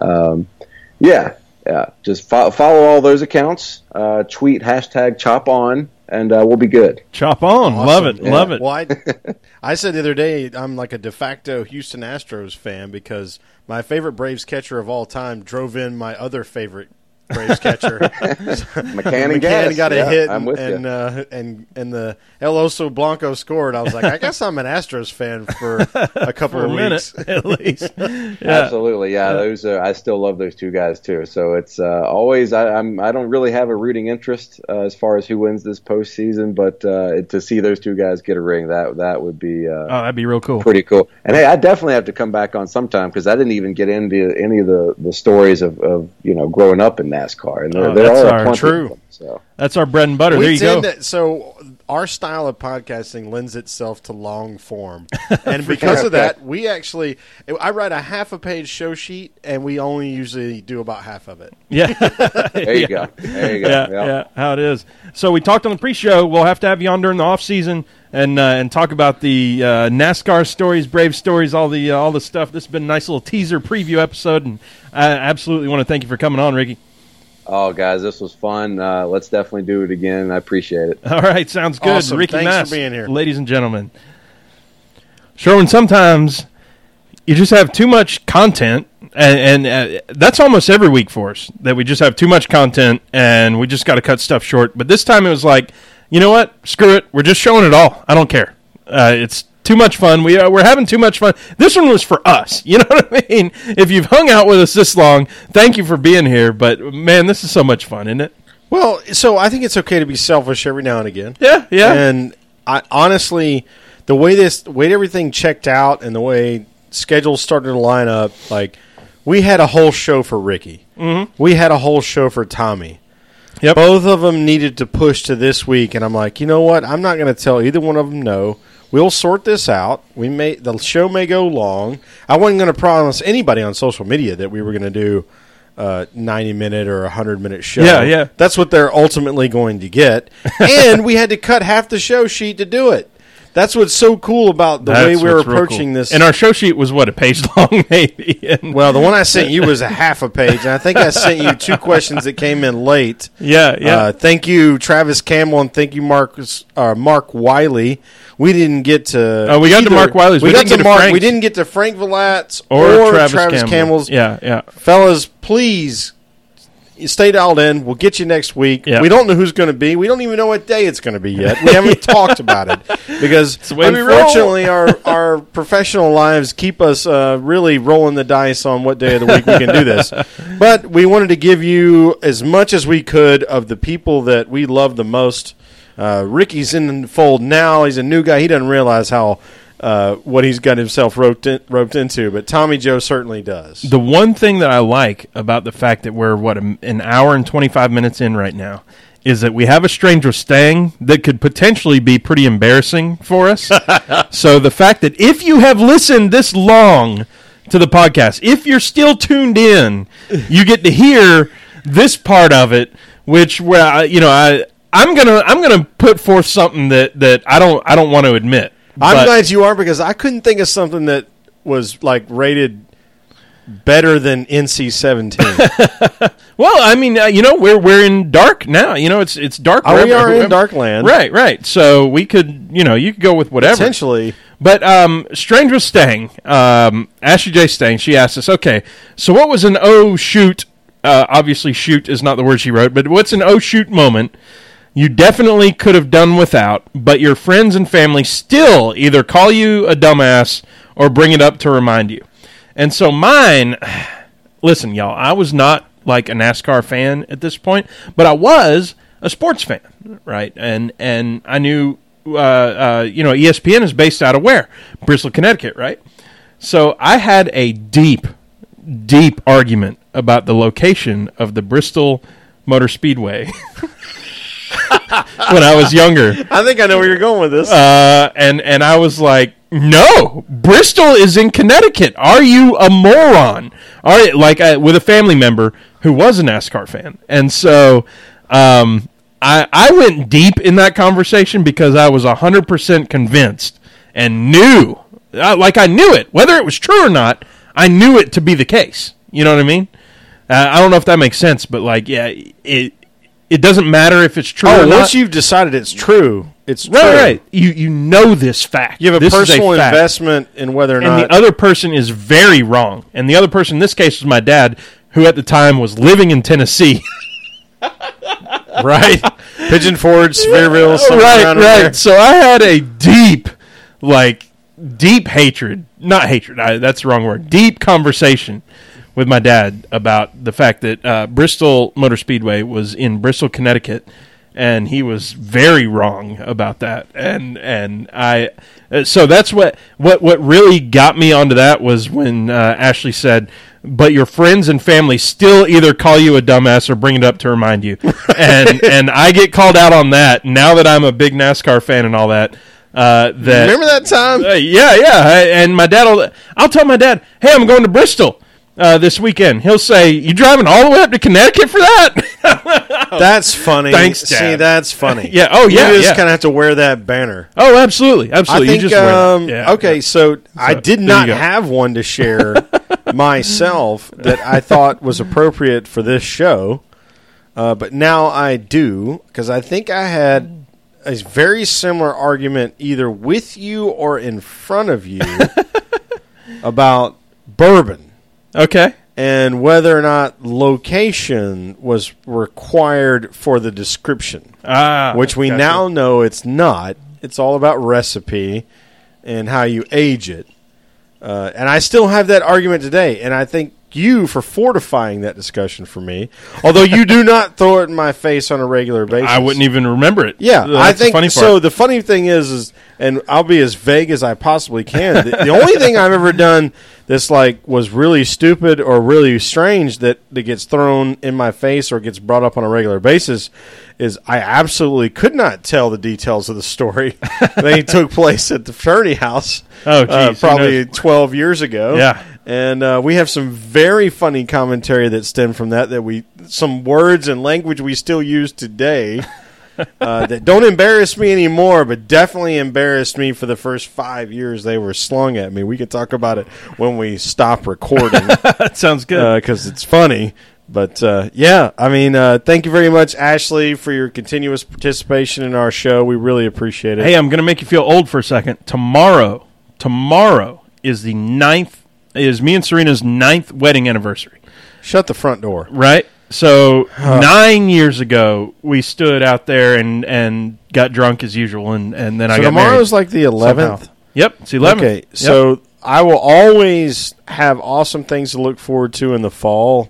just follow all those accounts. Tweet #ChopOn, and we'll be good. Chop on. Awesome. Love it. Yeah. Love it. Well, I said the other day I'm like a de facto Houston Astros fan because my favorite Braves catcher of all time drove in my other favorite Braves catcher. McCann got a hit, I'm with and the El Oso Blanco scored. I was like, I guess I'm an Astros fan for a couple For of a minute, weeks. at least. Yeah. Absolutely, yeah. Those I still love those two guys too. So it's always I don't really have a rooting interest as far as who wins this postseason, but to see those two guys get a ring, that would be that'd be real cool. pretty cool. And hey, I definitely have to come back on sometime because I didn't even get into any of the stories of growing up in NASCAR, and there are plenty true. of them, so. That's our bread and butter. There you go. So our style of podcasting lends itself to long form, and because of that, I write a half a page show sheet, and we only usually do about half of it. Yeah. There you go. There you go. Yeah, how it is. So we talked on the pre-show. We'll have to have you on during the off season and talk about the NASCAR stories, Brave stories, all the stuff. This has been a nice little teaser preview episode, and I absolutely want to thank you for coming on, Ricky. Oh, guys, this was fun. Let's definitely do it again. I appreciate it. All right, sounds good. Awesome. Ricky Thanks Mast, for being here. ladies and gentlemen. Sherwin, sometimes you just have too much content, and that's almost every week for us, that we just have too much content, and we just got to cut stuff short. But this time it was like, you know what? Screw it. We're just showing it all. I don't care. It's too much fun. We're having too much fun. This one was for us. You know what I mean? If you've hung out with us this long, thank you for being here. But, man, this is so much fun, isn't it? Well, so I think it's okay to be selfish every now and again. Yeah. And I honestly, the way everything checked out and the way schedules started to line up, like we had a whole show for Ricky. Mm-hmm. We had a whole show for Tommy. Yep. Both of them needed to push to this week, and I'm like, you know what? I'm not going to tell either one of them no. We'll sort this out. The show may go long. I wasn't going to promise anybody on social media that we were going to do a 90-minute or 100-minute show. Yeah. That's what they're ultimately going to get. And we had to cut half the show sheet to do it. That's what's so cool about the way we're approaching this. And our show sheet was, a page long, maybe? Well, the one I sent you was a half a page, and I think I sent you 2 questions that came in late. Yeah. Thank you, Travis Campbell, and thank you, Mark Wiley. We didn't get to. We got to Mark Wiley's. We got to Mark. Frank's. We didn't get to Frank Villat's or Travis Campbell's. Yeah. Fellas, please stay dialed in. We'll get you next week. Yeah. We don't know who's going to be. We don't even know what day it's going to be yet. We haven't talked about it because unfortunately our professional lives keep us really rolling the dice on what day of the week we can do this. But we wanted to give you as much as we could of the people that we love the most. Ricky's in the fold now. He's a new guy. He doesn't realize how what he's got himself roped into, but Tommy Joe certainly does. The one thing that I like about the fact that we're, an hour and 25 minutes in right now, is that we have a stranger staying that could potentially be pretty embarrassing for us. So the fact that if you have listened this long to the podcast, if you're still tuned in, you get to hear this part of it, which I'm gonna put forth something that I don't want to admit. I'm glad you are, because I couldn't think of something that was like rated better than NC-17. Well, I mean, we're in dark now. It's dark. We are in dark land. Right. So we could, you could go with whatever. Potentially. But Strange was staying. Ashley J. Staying. She asked us, okay, so what was an oh shoot? Obviously, shoot is not the word she wrote, but what's an oh shoot moment you definitely could have done without, but your friends and family still either call you a dumbass or bring it up to remind you? And so mine, listen, y'all, I was not like a NASCAR fan at this point, but I was a sports fan, right? And I knew ESPN is based out of where? Bristol, Connecticut, right? So I had a deep argument about the location of the Bristol Motor Speedway when I was younger. I think I know where you're going with this. And I was like, no, Bristol is in Connecticut. Are you a moron? With a family member who was a NASCAR fan. And so I went deep in that conversation because I was 100% convinced and knew, I knew it. Whether it was true or not, I knew it to be the case. You know what I mean? I don't know if that makes sense, but it doesn't matter if it's true or not. Once you've decided it's true, it's true. Right. You know this fact. You have a personal investment in whether or not. And the other person is very wrong. And the other person in this case was my dad, who at the time was living in Tennessee. Right. Pigeon Forge, Sevierville, right. There. So I had a deep hatred. Not hatred. That's the wrong word. Deep conversation with my dad about the fact that Bristol Motor Speedway was in Bristol, Connecticut, and he was very wrong about that. And I so that's what really got me onto that was when Ashley said, but your friends and family still either call you a dumbass or bring it up to remind you. and I get called out on that now that I'm a big NASCAR fan and all that. Remember that time? Yeah. And my dad, I'll tell my dad, hey, I'm going to Bristol this weekend. He'll say, you driving all the way up to Connecticut for that? That's funny. Thanks, Dad. See, that's funny. Yeah. Oh, yeah. You just kind of have to wear that banner. Oh, absolutely. I think, you just wear that. Yeah. Okay, so I did not have one to share myself that I thought was appropriate for this show, but now I do, because I think I had a very similar argument either with you or in front of you about bourbon. Okay. And whether or not location was required for the description. Which we now know it's not. It's all about recipe and how you age it. And I still have that argument today. And I thank you for fortifying that discussion for me. Although you do not throw it in my face on a regular basis. I wouldn't even remember it. Yeah, That's I think the funny part. So. The funny thing is, and I'll be as vague as I possibly can. The only thing I've ever done that's was really stupid or really strange that gets thrown in my face or gets brought up on a regular basis is I absolutely could not tell the details of the story. They took place at the fraternity house. Oh, geez, probably 12 years ago. Yeah. And we have some very funny commentary that stemmed from that some words and language we still use today that don't embarrass me anymore, but definitely embarrassed me for the first 5 years they were slung at me. We can talk about it when we stop recording. That sounds good. Because it's funny. But, thank you very much, Ashley, for your continuous participation in our show. We really appreciate it. Hey, I'm going to make you feel old for a second. Tomorrow is the 9th. Is me and Serena's 9th wedding anniversary. Shut the front door. Right? So 9 years ago, we stood out there and got drunk as usual, and then I got married. So tomorrow's like the 11th? Somehow. Yep, it's 11th. Okay, so I will always have awesome things to look forward to in the fall.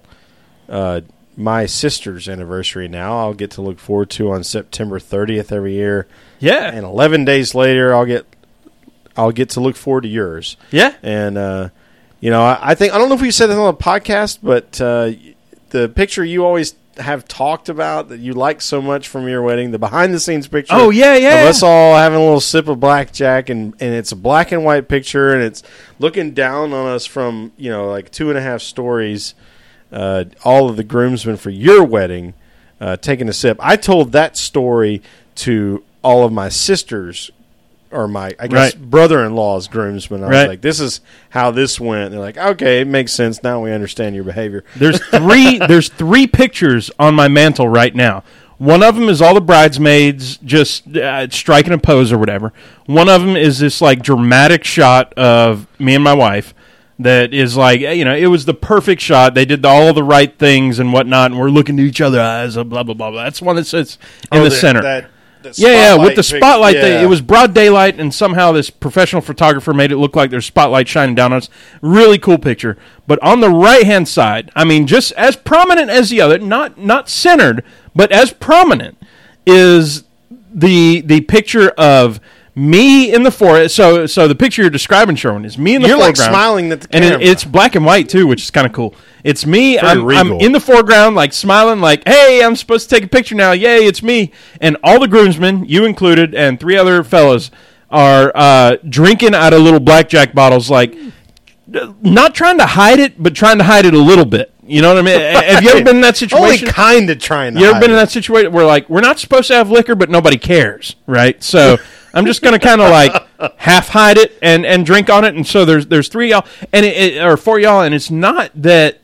My sister's anniversary now I'll get to look forward to on September 30th every year. Yeah. And 11 days later I'll get to look forward to yours. Yeah. And I think I don't know if we said this on the podcast, but the picture you always have talked about that you like so much from your wedding, the behind the scenes picture. Oh yeah. Of us all having a little sip of blackjack, and it's a black and white picture, and it's looking down on us from 2.5 stories. All of the groomsmen for your wedding taking a sip. I told that story to all of my sisters, or my brother-in-law's groomsmen. I was like, this is how this went. And they're like, okay, it makes sense. Now we understand your behavior. There's three pictures on my mantle right now. One of them is all the bridesmaids just striking a pose or whatever. One of them is this dramatic shot of me and my wife that is it was the perfect shot. They did all the right things and whatnot, and we're looking to each other eyes, blah, blah, blah, blah. That's one that sits in the center. With the spotlight. It was broad daylight, and somehow this professional photographer made it look like there's spotlight shining down on us. Really cool picture. But on the right-hand side, just as prominent as the other, not centered, but as prominent, is the picture of me in the forest. So the picture you're describing, Sherwin, is me in the You're foreground. like smiling at the and camera. it's black and white too, which is kind of cool. It's me. I'm regal. in the foreground, like smiling, like, "Hey, I'm supposed to take a picture now. Yay, it's me!" And all the groomsmen, you included, and 3 other fellas, are drinking out of little blackjack bottles, like not trying to hide it, but trying to hide it a little bit. You know what I mean? Have you ever been in that situation? Only kind of trying to You ever hide been in it. that situation where, like, we're not supposed to have liquor, but nobody cares, right? So I'm just going to kind of, like, half hide it and drink on it. And so there's 3 y'all, and or 4 y'all, and it's not that...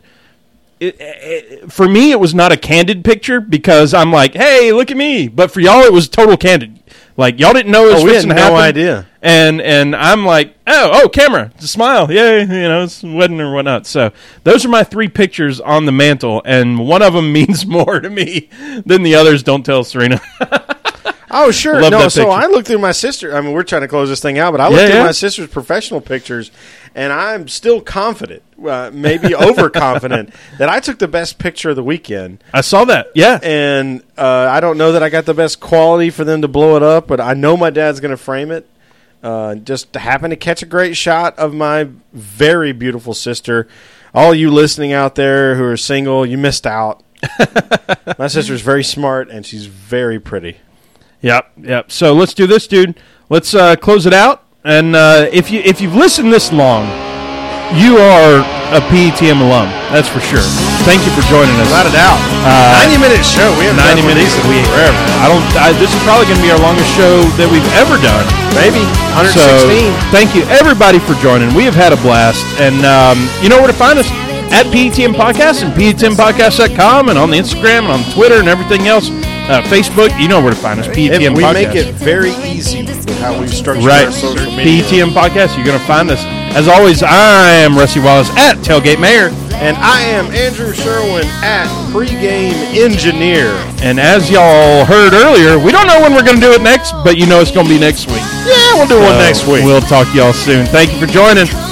for me, it was not a candid picture because I'm like, hey, look at me. But for y'all, it was total candid. Like, y'all didn't know it was we fixing had to no happen. idea. And I'm like, oh, camera, it's a smile, yay, you know, it's a wedding or whatnot. So those are my 3 pictures on the mantle, and one of them means more to me than the others. Don't tell Serena. Oh, sure. Love No, that so picture. I looked through my sister. I mean, we're trying to close this thing out, but I looked Yeah, through yeah. my sister's professional pictures, and I'm still confident, maybe overconfident, that I took the best picture of the weekend. I saw that, yeah. And I don't know that I got the best quality for them to blow it up, but I know my dad's going to frame it. Just happened to catch a great shot of my very beautiful sister. All you listening out there who are single, you missed out. My sister's very smart, and she's very pretty. Yep. So let's do this, dude. Let's close it out. And if you've listened this long, you are a PETM alum. That's for sure. Thank you for joining us. Without a doubt. 90-minute show. We haven't 90 done one of minutes. these in forever. This is probably going to be our longest show that we've ever done. Maybe. 116. So thank you everybody for joining. We have had a blast, and you know where to find us at PETM Podcast and PETMPodcast.com, and on the Instagram and on Twitter and everything else. Facebook, you know where to find us. PETM we Podcast. make it very easy with how we structure Right. our social media. PETM Podcast, you're going to find us. As always, I am Rusty Wallace at Tailgate Mayor. And I am Andrew Sherwin at Pregame Engineer. And as y'all heard earlier, we don't know when we're going to do it next, but you know it's going to be next week. Yeah, we'll do one next week. We'll talk to y'all soon. Thank you for joining.